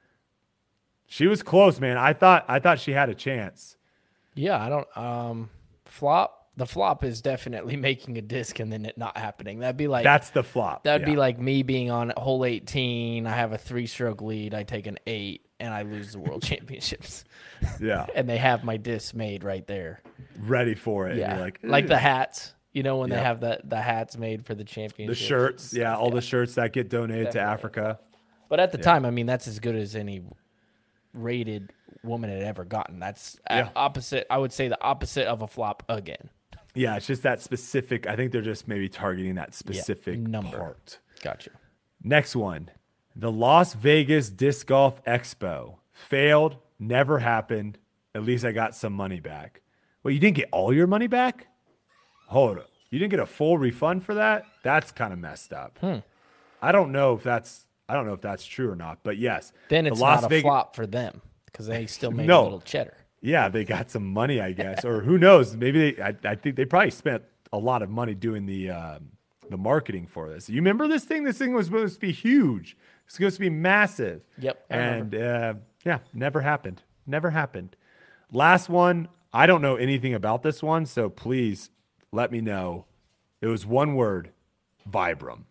She was close, man. I thought I thought she had a chance. Yeah, I don't um flop. The flop is definitely making a disc and then it not happening. That'd be like That's the flop. that'd be Yeah. like me being on hole eighteen. I have a three stroke lead. I take an eight and I lose the world championships. Yeah. And they have my disc made right there. Ready for it. And Yeah, you're like, like the "Ugh." hats. You know when they Yeah. have the the hats made for the the championship. shirts. Yeah, all the shirts that get donated to Definitely. Africa. But at the time, I mean, that's as good as any rated woman had ever gotten. That's a- Yeah. opposite. I would say the opposite of a flop again. Yeah, it's just that specific. I think they're just maybe targeting that specific number. part. Gotcha. Next one. The Las Vegas Disc Golf Expo failed, never happened. At least I got some money back. Well, you didn't get all your money back? Hold up. You didn't get a full refund for that? That's kind of messed up. Hmm. I don't know if that's I don't know if that's true or not, but yes. Then the it's Las not a Vegas- flop for them because they still made No. a little cheddar. Yeah, they got some money, I guess, or who knows? Maybe they. I, I think they probably spent a lot of money doing the um, the marketing for this. You remember this thing? This thing was supposed to be huge. It's supposed to be massive. Yep, I And uh, yeah, never happened. Never happened. Last one. I don't know anything about this one, so please let me know. It was one word: Vibram.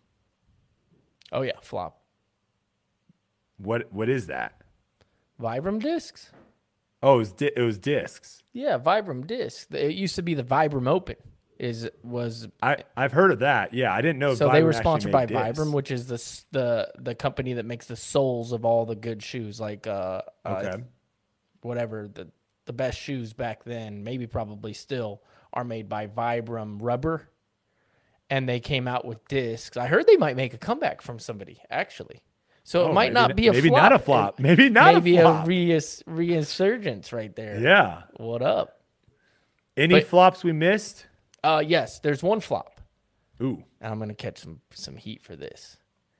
Oh yeah, flop. What what is that? Vibram discs. Oh, it was di- it was discs. Yeah, Vibram discs. It used to be the Vibram Open. Is was I I've heard of that. Yeah, I didn't know. so they Vibram were actually sponsored by made discs. Vibram, which is the s- the the company that makes the soles of all the good shoes, like uh, uh Okay. whatever the the best shoes back then, maybe probably still are made by Vibram Rubber, and they came out with discs. I heard they might make a comeback from somebody actually, so Oh, it might maybe not n- be a maybe flop. not a flop. It- Maybe not maybe a flop. a reis- reinsurgence right there. Yeah. What up? Any But- flops we missed? Uh, yes, there's one flop. Ooh. And I'm going to catch some, some heat for this.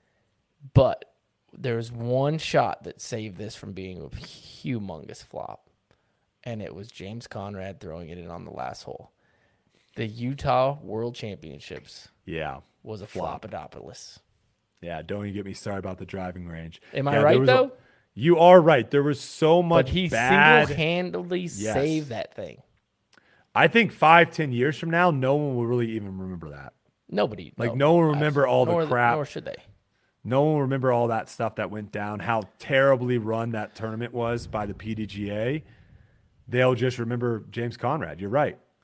But there's one shot that saved this from being a humongous flop. And it was James Conrad throwing it in on the last hole. The Utah World Championships Yeah. was a Flop. flopodopolis. Yeah. Don't even get me started about the driving range. Am I Yeah, there right, was a- though? you are right. There was so much But he bad. single-handedly Yes. saved that thing. I think five, ten years from now, no one will really even remember that. Nobody. Like, no one will remember all the nor, crap. Nor should they. No one will remember all that stuff that went down, how terribly run that tournament was by the P D G A. They'll just remember James Conrad. You're right.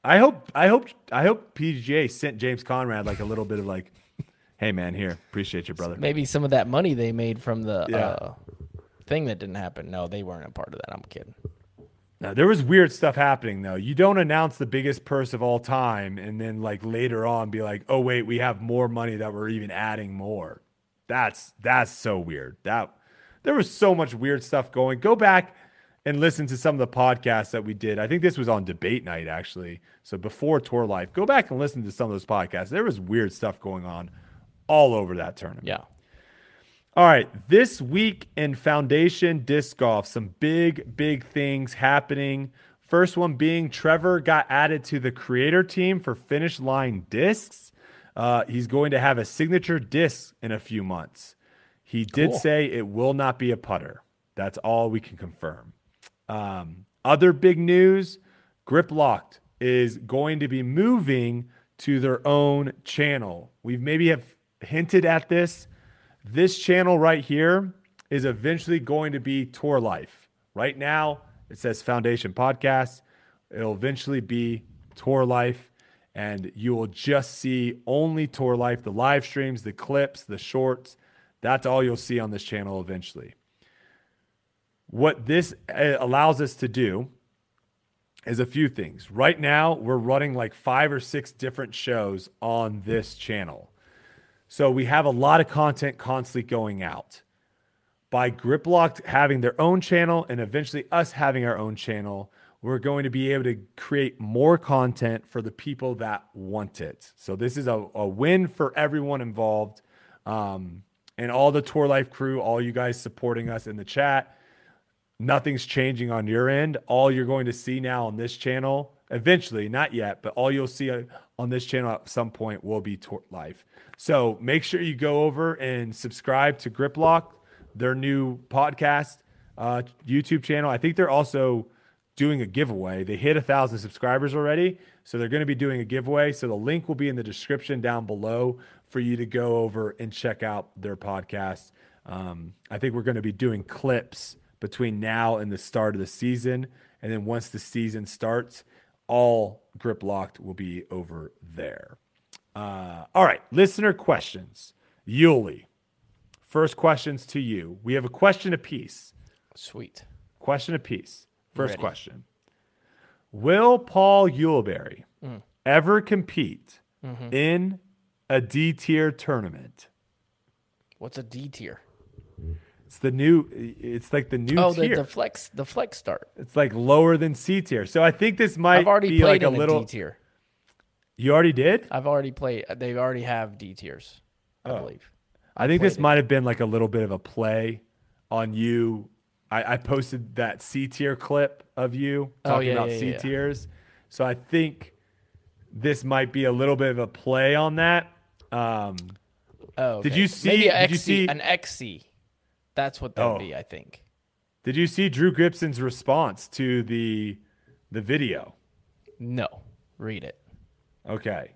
I hope I hope I hope P G A sent James Conrad like a little bit of like, hey man, here, appreciate you, brother. Maybe some of that money they made from the Yeah. uh, thing that didn't happen. No, they weren't a part of that. I'm kidding. No, there was weird stuff happening though. You don't announce the biggest purse of all time and then like later on be like, oh wait, we have more money that we're even adding more. That's that's so weird. That there was so much weird stuff going. Go back and listen to some of the podcasts that we did. I think this was on debate night actually. So before Tour Life, go back and listen to some of those podcasts. There was weird stuff going on all over that tournament. Yeah. All right, this week in Foundation Disc Golf, some big, big things happening. First one being Trevor got added to the creator team for Finish Line Discs. Uh, he's going to have a signature disc in a few months. He did Cool. say it will not be a putter. That's all we can confirm. Um, other big news, Grip Locked is going to be moving to their own channel. We've maybe have hinted at this. This channel right here is eventually going to be Tour Life. Right now, it says Foundation Podcast. It'll eventually be Tour Life, and you will just see only Tour Life, the live streams, the clips, the shorts. That's all you'll see on this channel eventually. What this allows us to do is a few things. Right now, we're running like five or six different shows on this channel. So we have a lot of content constantly going out. By Griplocked having their own channel and eventually us having our own channel, we're going to be able to create more content for the people that want it. So this is a, a win for everyone involved, um, and all the Tour Life crew, all you guys supporting us in the chat. Nothing's changing on your end. All you're going to see now on this channel, eventually, not yet, but all you'll see on this channel at some point will be Tour Life. So make sure you go over and subscribe to Griplock, their new podcast, uh, YouTube channel. I think they're also doing a giveaway. They hit a thousand subscribers already, so they're going to be doing a giveaway. So the link will be in the description down below for you to go over and check out their podcast. Um, I think we're going to be doing clips between now and the start of the season, and then once the season starts, all Grip Locked will be over there. Uh, all right, listener questions. Yuli, first questions to you. We have a question apiece. Sweet. Question apiece. First Ready. question. Will Paul Uleberry Mm. ever compete Mhm. in a D-tier tournament? What's a D tier? It's the new, it's like the new Oh, the, tier. the flex, the flex start. It's like lower than C tier. So I think this might I've already be played like a in a little. D tier. You already did? I've already played. They already have D tiers, I Oh. believe. I think this played it. might have been like a little bit of a play on you. I, I posted that C tier clip of you Oh, talking yeah, about yeah, C yeah. tiers. So I think this might be a little bit of a play on that. Um, Oh, Did okay. you see- Maybe a did you X C, see- an X C? That's what that would Oh. be, I think. did you see Drew Gibson's response to the the video? No, read it. Okay.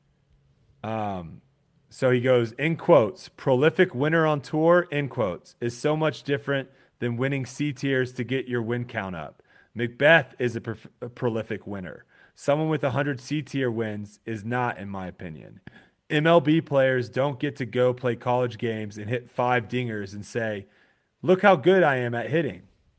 Um, so he goes, in quotes, prolific winner on tour, in quotes, is so much different than winning C tiers to get your win count up. Macbeth is a, prof- a prolific winner. Someone with one hundred C tier wins is not, in my opinion. M L B players don't get to go play college games and hit five dingers and say, look how good I am at hitting.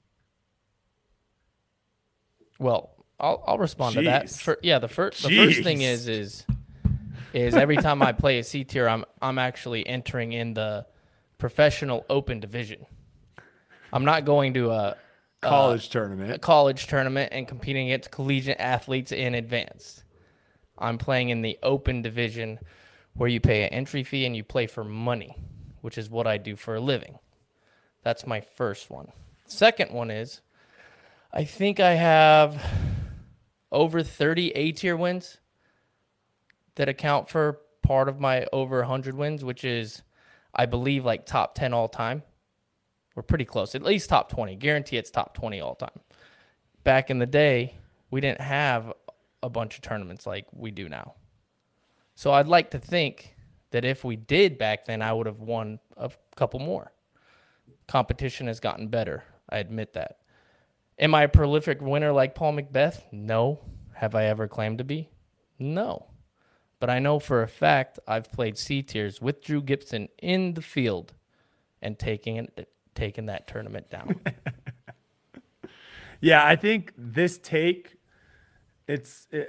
Well, I'll I'll respond to that. Jeez. For, yeah, the first the first thing Jeez. is is is every time I play a C tier, I'm I'm actually entering in the professional open division. I'm not going to a College a tournament. college tournament and competing against collegiate athletes in advance. I'm playing in the open division where you pay an entry fee and you play for money, which is what I do for a living. That's my first one. Second one is I think I have over thirty A-tier wins that account for part of my over one hundred wins, which is, I believe, like top ten all time. We're pretty close, at least top twenty. Guarantee it's top twenty all time. Back in the day, we didn't have a bunch of tournaments like we do now. So I'd like to think that if we did back then, I would have won a couple more. Competition has gotten better. I admit that. Am I a prolific winner like Paul Macbeth? No. Have I ever claimed to be? No. But I know for a fact I've played C tiers with Drew Gibson in the field and taking it, taking that tournament down. Yeah, I think this take, it's it,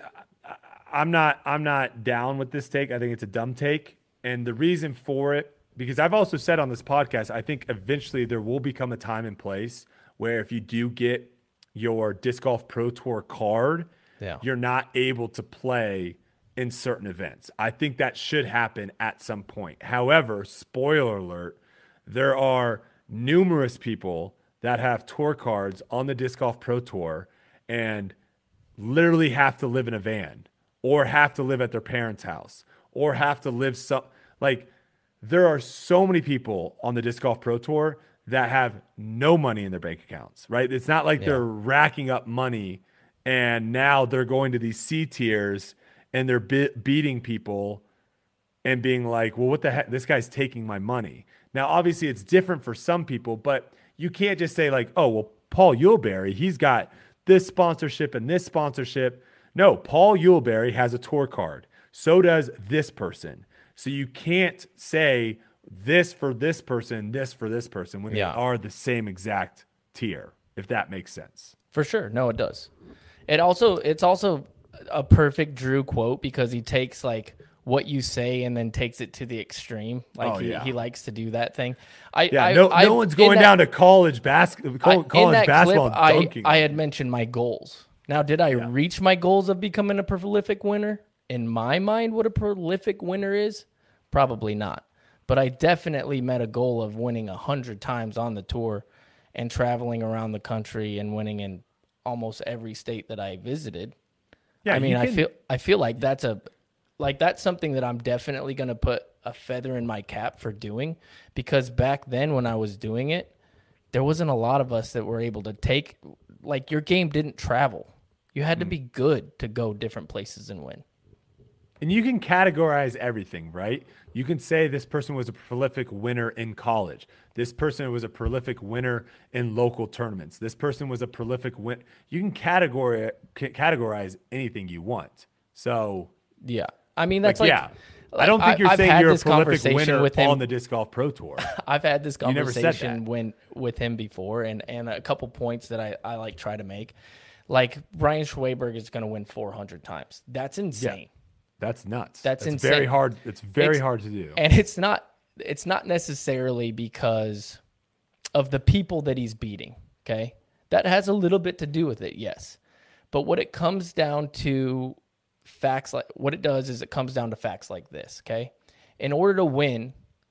I'm not I'm not down with this take. I think it's a dumb take, and the reason for it, because I've also said on this podcast, I think eventually there will become a time and place where if you do get your Disc Golf Pro Tour card, Yeah. you're not able to play in certain events. I think that should happen at some point. However, spoiler alert, there are numerous people that have tour cards on the Disc Golf Pro Tour and literally have to live in a van or have to live at their parents' house or have to live some like there are so many people on the Disc Golf Pro Tour that have no money in their bank accounts, right? It's not like Yeah. they're racking up money and now they're going to these C tiers and they're be- beating people and being like, well, what the heck? This guy's taking my money. Now, obviously, it's different for some people, but you can't just say like, oh, well, Paul Uleberry, he's got this sponsorship and this sponsorship. No, Paul Uleberry has a tour card. So does this person. So you can't say this for this person, this for this person when Yeah. they are the same exact tier, if that makes sense. For sure. No, it does. It also it's also a perfect Drew quote because he takes like what you say and then takes it to the extreme. Like Oh, he, yeah. he likes to do that thing. I Yeah, I, no, I, no one's in going that- down to college basketball, I- in college that basketball clip, and I, dunking. I had mentioned my goals. Now, did I reach my goals of becoming a prolific winner? In my mind, what a prolific winner is? Probably not. But I definitely met a goal of winning a hundred times on the tour and traveling around the country and winning in almost every state that I visited. yeah, I mean, you I can- feel I feel like that's a like that's something that I'm definitely going to put a feather in my cap for doing because back then when I was doing it, there wasn't a lot of us that were able to take like your game didn't travel. You had to Hmm. be good to go different places and win. And you can categorize everything, right? You can say this person was a prolific winner in college. This person was a prolific winner in local tournaments. This person was a prolific win. You can categorize categorize anything you want. So, Yeah. I mean, like, that's like, yeah, I don't think I- you're I've saying had you're a this prolific conversation winner with him. on the Disc Golf Pro Tour. I've had this You never said conversation that. when with him before, and and a couple points that I, I like try to make, like Brian Schwaberg is going to win four hundred times. That's insane, That's nuts. That's very insane. hard. It's very It's- hard to do. and it's not it's not necessarily because of the people that he's beating. Okay, that has a little bit to do with it, yes, but what it comes down to facts like what it does is it comes down to facts like this. Okay, in order to win,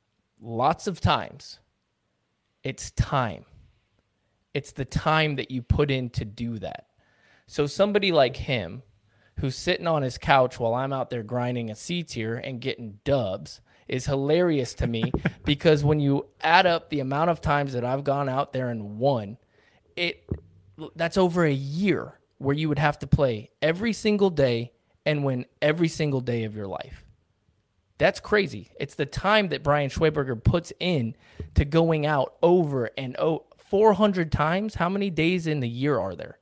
lots of times, it's time. It's the time that you put in to do that. So somebody like him, who's sitting on his couch while I'm out there grinding a C tier and getting dubs, is hilarious to me because when you add up the amount of times that I've gone out there and won, it that's over a year where you would have to play every single day and win every single day of your life. That's crazy. It's the time that Brian Schwaberger puts in to going out over and oh, four hundred times. How many days in the year are there?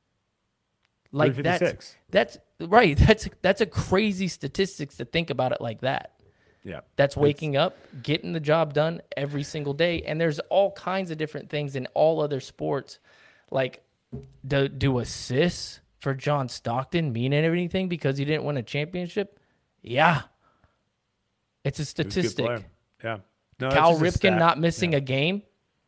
Like that's, three fifty-six. that's right. That's that's a crazy statistics to think about it like that. Yeah. That's waking up, getting the job done every single day. And there's all kinds of different things in all other sports. Like, do, do assists for John Stockton mean anything because he didn't win a championship? Yeah. It's a He was a good statistic. player. Yeah. No, Cal it's just a Ripken stat. not missing Yeah. a game.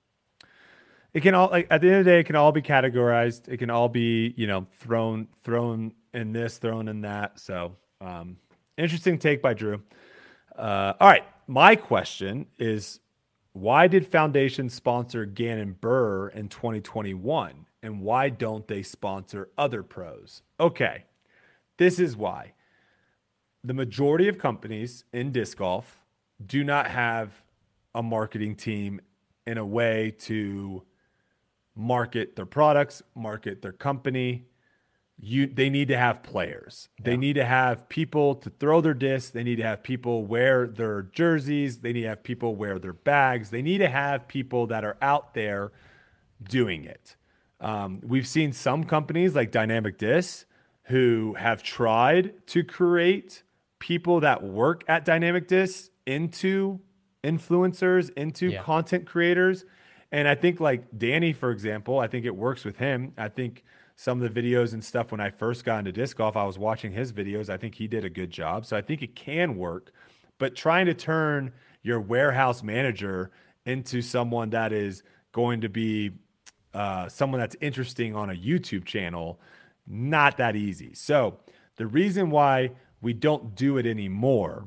It can all like at the end of the day, it can all be categorized. It can all be, you know, thrown thrown in this, thrown in that. So um interesting take by Drew. Uh all right. My question is, why did Foundation sponsor Gannon Burr in twenty twenty-one? And why don't they sponsor other pros? Okay. This is why. The majority of companies in disc golf do not have a marketing team in a way to market their products, market their company. You, they need to have players. They need to have people to throw their discs. They need to have people wear their jerseys. They need to have people wear their bags. They need to have people that are out there doing it. Um, we've seen some companies like Dynamic Disc who have tried to create people that work at Dynamic Disc into influencers, into Yeah. content creators. And I think like Danny, for example, I think it works with him. I think some of the videos and stuff when I first got into disc golf, I was watching his videos. I think he did a good job. So I think it can work. But trying to turn your warehouse manager into someone that is going to be uh, someone that's interesting on a YouTube channel, not that easy. So the reason why we don't do it anymore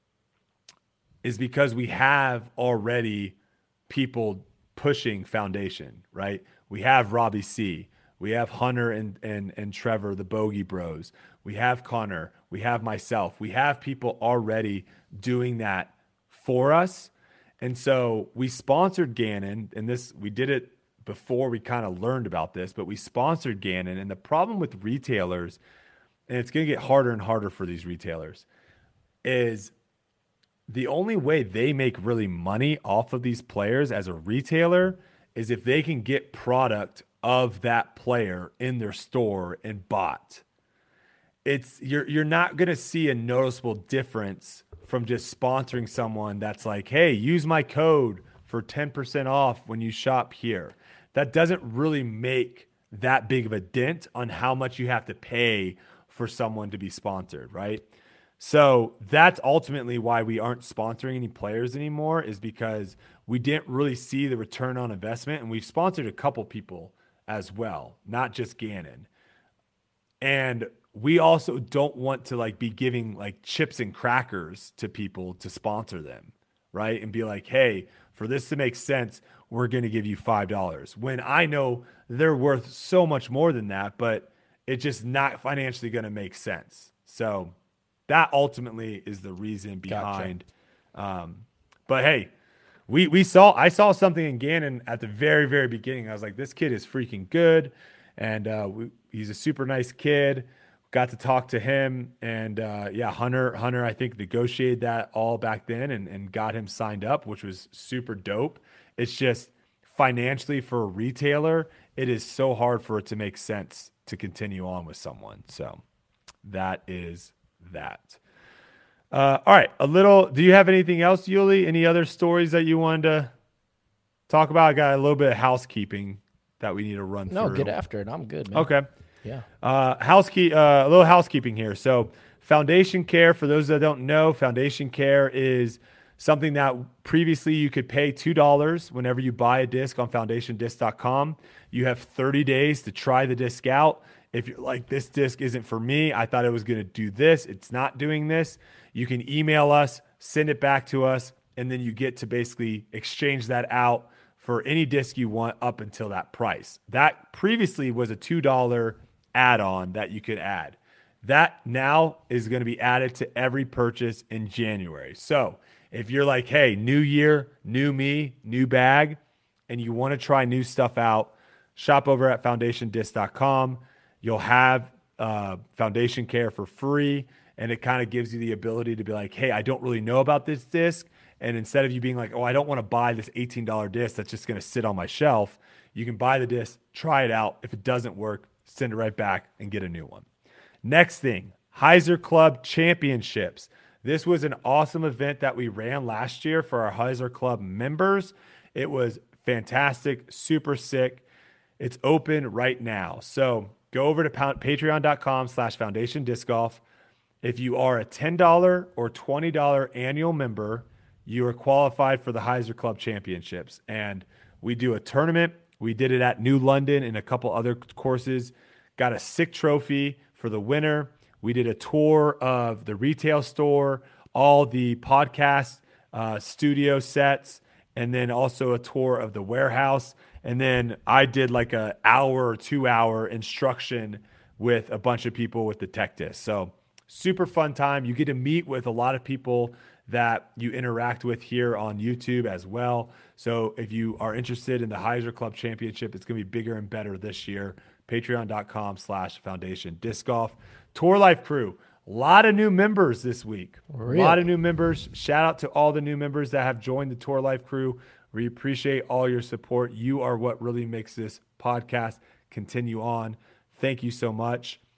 is because we have already people pushing Foundation, right? We have Robbie C. We have Hunter and, and, and Trevor, the Bogey Bros. We have Connor. We have myself. We have people already doing that for us. And so we sponsored Gannon, and this we did it before we kind of learned about this, but we sponsored Gannon. And the problem with retailers, and it's going to get harder and harder for these retailers, is the only way they make really money off of these players as a retailer is if they can get product of that player in their store and bought. It's you're you're not going to see a noticeable difference from just sponsoring someone that's like, hey, use my code for ten percent off when you shop here. That doesn't really make that big of a dent on how much you have to pay for someone to be sponsored, right? So that's ultimately why we aren't sponsoring any players anymore, is because we didn't really see the return on investment. And we've sponsored a couple people as well, not just Gannon. And we also don't want to like be giving like chips and crackers to people to sponsor them, right? And be like, hey, for this to make sense, we're going to give you five dollars. When I know they're worth so much more than that, but it's just not financially going to make sense. So that ultimately is the reason behind. Gotcha. Um, but hey, we we saw I saw something in Gannon at the very, very beginning. I was like, this kid is freaking good. And uh, we, he's a super nice kid. Got to talk to him. And uh, yeah, Hunter, Hunter, I think negotiated that all back then and, and got him signed up, which was super dope. It's just financially for a retailer, it is so hard for it to make sense to continue on with someone. So that is that. Uh, all right. A little, do you have anything else, Yuli? Any other stories that you wanted to talk about? I got a little bit of housekeeping that we need to run no, through. No, get after it. I'm good, man. Okay. Yeah. Uh, housekeep, uh, a little housekeeping here. So Foundation Care, for those that don't know, Foundation Care is something that previously you could pay two dollars whenever you buy a disc on foundation disc dot com. You have thirty days to try the disc out. If you're like, this disc isn't for me, I thought it was going to do this, it's not doing this, you can email us, send it back to us, and then you get to basically exchange that out for any disc you want up until that price. That previously was a two dollar add-on that you could add. That now is going to be added to every purchase in January. So if you're like, hey, new year, new me, new bag, and you want to try new stuff out, shop over at foundation disc dot com. You'll have uh, Foundation Care for free, and it kind of gives you the ability to be like, hey, I don't really know about this disc. And instead of you being like, oh, I don't want to buy this eighteen dollar disc that's just going to sit on my shelf, you can buy the disc, try it out. If it doesn't work, send it right back and get a new one. Next thing, Heiser Club Championships. This was an awesome event that we ran last year for our Heiser Club members. It was fantastic, super sick. It's open right now. So go over to patreon dot com slash foundation disc golf. If you are a ten dollar or twenty dollar annual member, you are qualified for the Heiser Club Championships. And we do a tournament. We did it at New London and a couple other courses. Got a sick trophy for the winner. We did a tour of the retail store, all the podcast uh, studio sets, and then also a tour of the warehouse. And then I did like an hour or two hour instruction with a bunch of people with the tech disc. So super fun time. You get to meet with a lot of people that you interact with here on YouTube as well. So if you are interested in the Heiser Club Championship, it's going to be bigger and better this year. patreon dot com slash foundation disc golf. Tour Life crew, a lot of new members this week. Really? A lot of new members. Shout out to all the new members that have joined the Tour Life crew. We appreciate all your support. You are what really makes this podcast continue on. Thank you so much.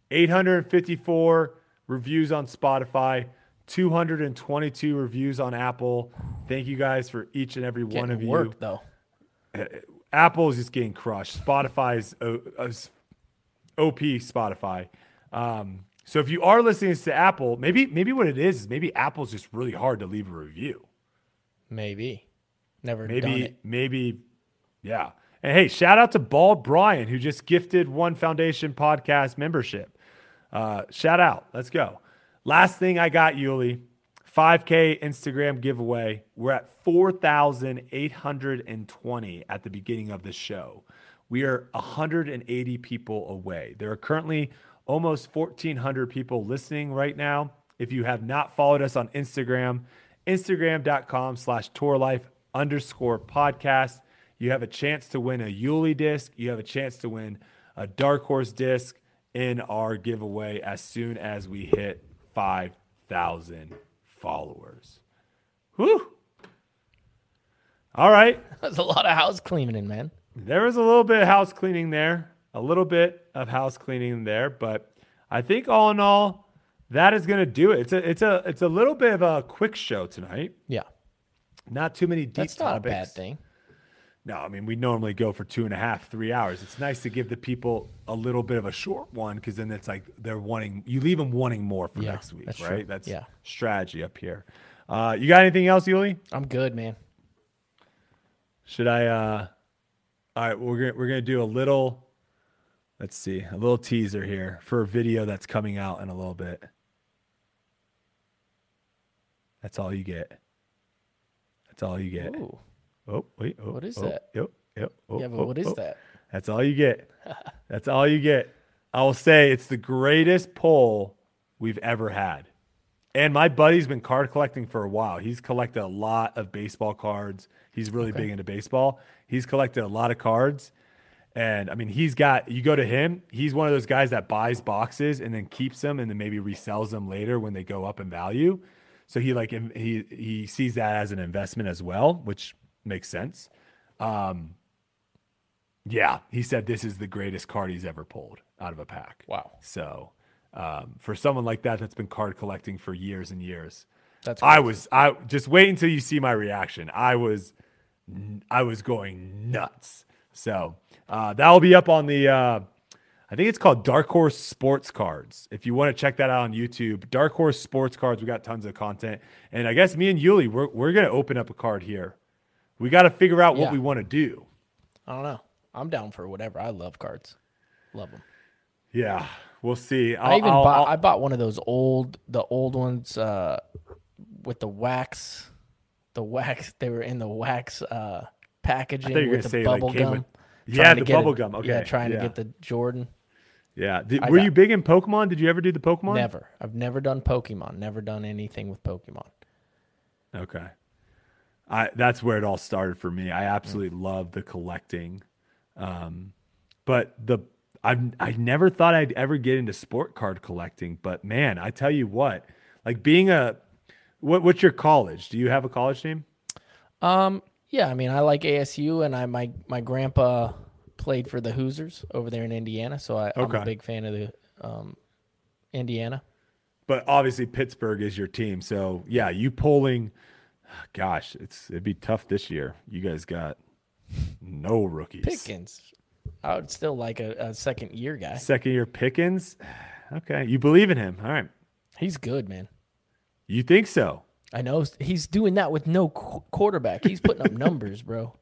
eight hundred fifty-four reviews on Spotify, two hundred twenty-two reviews on Apple. Thank you guys for each and every Getting one of you. work, though. Apple is just getting crushed. Spotify's O- is O P Spotify. Um, so if you are listening to Apple, maybe maybe what it is is maybe Apple's just really hard to leave a review. Maybe. Never Maybe done it. maybe yeah. And hey, shout out to Bald Brian who just gifted One Foundation podcast membership. Uh, shout out. Let's go. Last thing I got, Yuli. five K Instagram giveaway. We're at four thousand eight hundred twenty at the beginning of the show. We are one hundred eighty people away. There are currently almost fourteen hundred people listening right now. If you have not followed us on Instagram, Instagram.com slash tourlife underscore podcast, you have a chance to win a Yuli disc. You have a chance to win a Dark Horse disc in our giveaway as soon as we hit five thousand followers. Whew. All right. That's a lot of house cleaning, man. There was a little bit of house cleaning there, a little bit of house cleaning there, but I think all in all, that is going to do it. It's a, it's a, it's a little bit of a quick show tonight. Yeah. Not too many deep That's not topics. a bad thing. No, I mean, we normally go for two and a half, three hours. It's nice to give the people a little bit of a short one because then it's like they're wanting, you leave them wanting more for Yeah, next week, that's right? true. That's Yeah. strategy up here. Uh, you got anything else, Yuli? I'm good, man. Should I? Uh, all right, we're gonna we're gonna do a little. Let's see, a little teaser here for a video that's coming out in a little bit. That's all you get. That's all you get. Ooh. Oh wait, oh, What is oh, that? Yep, yep. Oh, Yeah, but oh, what is oh. that? That's all you get. That's all you get. I will say it's the greatest pull we've ever had. And my buddy's been card collecting for a while. He's collected a lot of baseball cards. He's really Okay. big into baseball. He's collected a lot of cards. And I mean, he's got, you go to him, he's one of those guys that buys boxes and then keeps them and then maybe resells them later when they go up in value. So he like, he, he sees that as an investment as well, which makes sense. Um, yeah, he said this is the greatest card he's ever pulled out of a pack. Wow. So um, for someone like that that's been card collecting for years and years, That's I crazy. was I just wait until you see my reaction. I was I was going nuts. So uh, that will be up on the uh, I think it's called Dark Horse Sports Cards. If you want to check that out on YouTube, Dark Horse Sports Cards. We got tons of content, and I guess me and Yuli we're we're gonna open up a card here. We got to figure out what Yeah. we want to do. I don't know. I'm down for whatever. I love cards. Love them. Yeah, we'll see. I I'll, even I'll- bought. I'll- I bought one of those old, the old ones uh, with the wax, the wax. They were in the wax uh, packaging I thought you were with gonna the say, like, bubble came gum. with- Trying Yeah, to the get bubble it- gum. Okay, Yeah, trying yeah. to get the Jordan. yeah. Did, I were got- you big in Pokemon? Did you ever do the Pokemon? Never. I've never done Pokemon. Never done anything with Pokemon. Okay. I that's where it all started for me. I absolutely love the collecting. Um, but the I've I never thought I'd ever get into sport card collecting, but man, I tell you what, like being a what what's your college? Do you have a college name? Um. Yeah. I mean, I like A S U, and I my my grandpa played for the Hoosiers over there in Indiana, so I, I'm Okay. a big fan of the um, Indiana. But obviously Pittsburgh is your team. So yeah, you polling gosh, it's it'd be tough this year. You guys got no rookies. Pickens. I would still like a, a second year guy. Second year Pickens. Okay. You believe in him. All right. He's good, man. You think so? I know he's doing that with no qu- quarterback. He's putting up numbers, bro.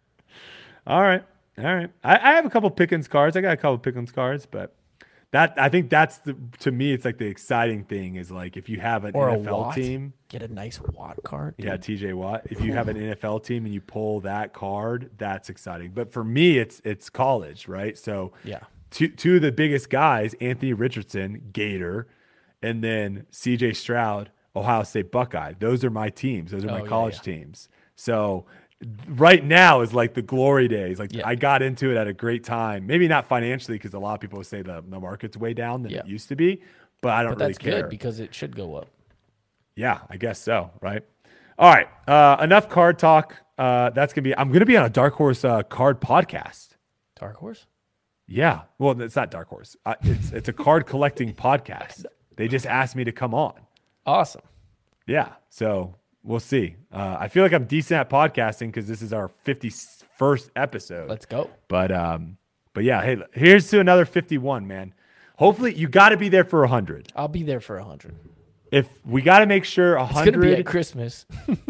All right. All right. I, I have a couple Pickens cards. I got a couple Pickens cards, but that I think that's the to me it's like the exciting thing is like if you have an Or a N F L Watt. team. Get a nice Watt card. Yeah, dude. T J Watt. If you have an N F L team and you pull that card, that's exciting. But for me, it's it's college, right? So Yeah. two two of the biggest guys, Anthony Richardson, Gator, and then C J Stroud, Ohio State Buckeye. Those are my teams. Those are my Oh, yeah, college yeah. teams. So right now is like the glory days. Like Yeah. I got into it at a great time. Maybe not financially because a lot of people say the, the market's way down than it Yeah. used to be, but I don't But really that's care. good because it should go up. Yeah, I guess so. Right. All right. Uh, enough card talk. Uh, that's gonna be. I'm gonna be on a Dark Horse uh, card podcast. Dark Horse? Yeah. Well, it's not Dark Horse. Uh, it's it's a card collecting podcast. They just asked me to come on. Awesome. Yeah. So we'll see. Uh, I feel like I'm decent at podcasting because this is our fifty-first episode. Let's go. But um, but yeah. Hey, here's to another fifty-one, man. Hopefully, you got to be there for a hundred. I'll be there for a hundred. If we got to make sure a hundred, it's gonna be at Christmas.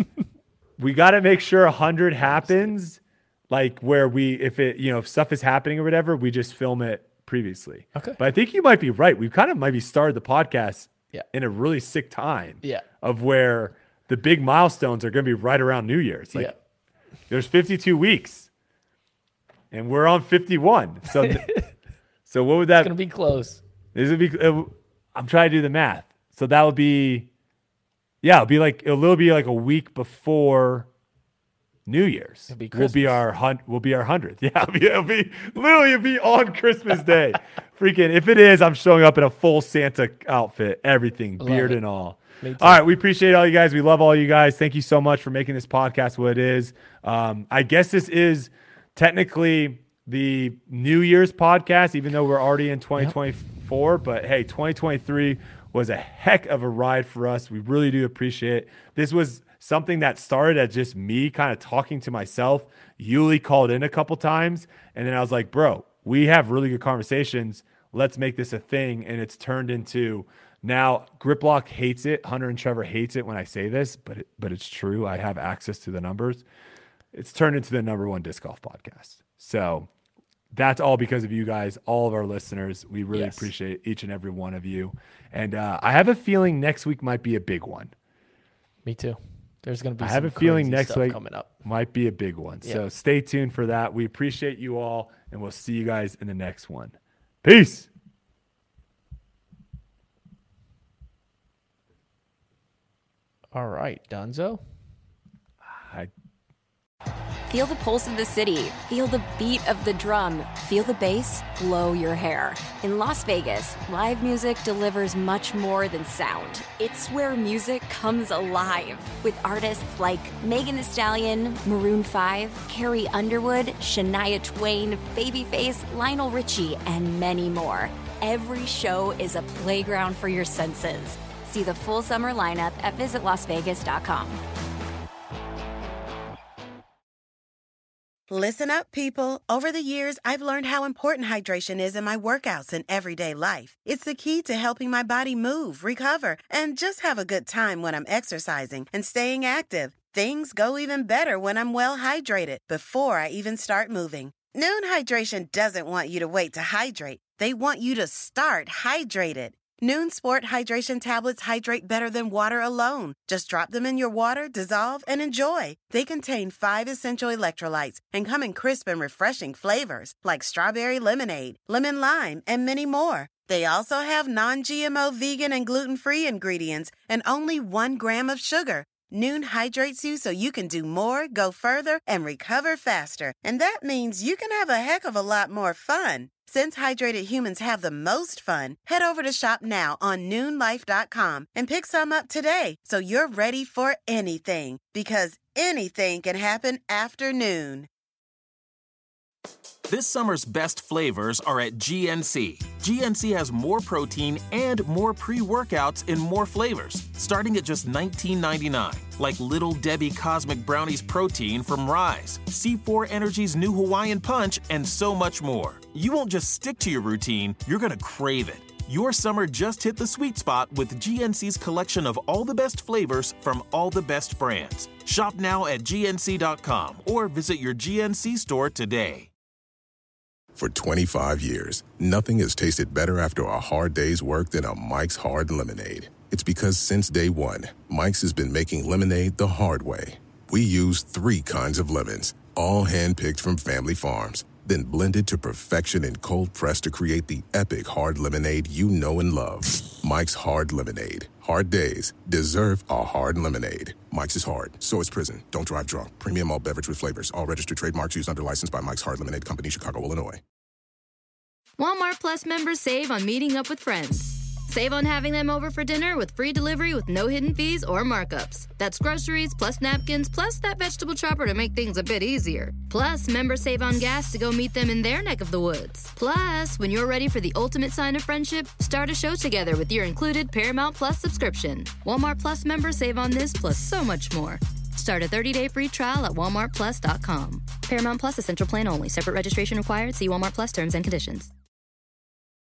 we got to make sure a hundred happens. Like where we, if it, you know, if stuff is happening or whatever, we just film it previously. Okay. But I think you might be right. We kind of might be started the podcast yeah. in a really sick time. Yeah. Of where the big milestones are going to be right around New Year's. Like yeah. there's fifty-two weeks, and we're on fifty-one. So, th- so what would that? It's gonna be close. This would be. Uh, I'm trying to do the math. So that would be. Yeah, it'll be like it'll be like a week before New Year's. It'll be we'll be our hun- we'll be our hundredth. Yeah, it'll be, it'll be literally it'll be on Christmas Day. Freaking if it is, I'm showing up in a full Santa outfit, everything, Love beard it. and all. Me too. All right, we appreciate all you guys. We love all you guys. Thank you so much for making this podcast what it is. Um, I guess this is technically the New Year's podcast, even though we're already in twenty twenty-four. Yep. But hey, twenty twenty-three was a heck of a ride for us. We really do appreciate it. This was something that started as just me kind of talking to myself. Yuli called in a couple times, and then I was like, bro, we have really good conversations. Let's make this a thing. And it's turned into now Griplock hates it. Hunter and Trevor hates it when I say this, but it, but it's true. I have access to the numbers. It's turned into the number one disc golf podcast. So that's all because of you guys, all of our listeners. We really yes. appreciate each and every one of you. And uh, I have a feeling next week might be a big one. Me too. There's going to be I some have a feeling next week coming up. Might be a big one. Yeah. So stay tuned for that. We appreciate you all, and we'll see you guys in the next one. Peace. All right, Dunzo. I Feel the pulse of the city. Feel the beat of the drum. Feel the bass blow your hair. In Las Vegas, live music delivers much more than sound. It's where music comes alive. With artists like Megan Thee Stallion, Maroon five, Carrie Underwood, Shania Twain, Babyface, Lionel Richie, and many more. Every show is a playground for your senses. See the full summer lineup at visit las vegas dot com. Listen up, people. Over the years, I've learned how important hydration is in my workouts and everyday life. It's the key to helping my body move, recover, and just have a good time when I'm exercising and staying active. Things go even better when I'm well hydrated before I even start moving. Noon Hydration doesn't want you to wait to hydrate. They want you to start hydrated. Noon Sport Hydration Tablets hydrate better than water alone. Just drop them in your water, dissolve, and enjoy. They contain five essential electrolytes and come in crisp and refreshing flavors like strawberry lemonade, lemon lime, and many more. They also have non-G M O vegan and gluten-free ingredients and only one gram of sugar. Noon hydrates you so you can do more, go further, and recover faster. And that means you can have a heck of a lot more fun. Since hydrated humans have the most fun, head over to shop now on noon life dot com and pick some up today so you're ready for anything. Because anything can happen after noon. This summer's best flavors are at G N C. G N C has more protein and more pre-workouts in more flavors, starting at just nineteen ninety-nine. Like Little Debbie Cosmic Brownies Protein from Rise, C four Energy's new Hawaiian Punch, and so much more. You won't just stick to your routine, you're gonna crave it. Your summer just hit the sweet spot with G N C's collection of all the best flavors from all the best brands. Shop now at G N C dot com or visit your G N C store today. For twenty-five years, nothing has tasted better after a hard day's work than a Mike's Hard Lemonade. It's because since day one, Mike's has been making lemonade the hard way. We use three kinds of lemons, all hand-picked from family farms, then blended to perfection and cold-pressed to create the epic hard lemonade you know and love. Mike's Hard Lemonade. Hard days deserve a hard lemonade. Mike's is hard, so is prison. Don't drive drunk. Premium malt beverage with flavors. All registered trademarks used under license by Mike's Hard Lemonade Company, Chicago, Illinois. Walmart Plus members save on meeting up with friends. Save on having them over for dinner with free delivery with no hidden fees or markups. That's groceries plus napkins plus that vegetable chopper to make things a bit easier. Plus, members save on gas to go meet them in their neck of the woods. Plus, when you're ready for the ultimate sign of friendship, start a show together with your included Paramount Plus subscription. Walmart Plus members save on this plus so much more. Start a thirty-day free trial at walmart plus dot com. Paramount Plus Essential Plan only. Separate registration required. See Walmart Plus terms and conditions.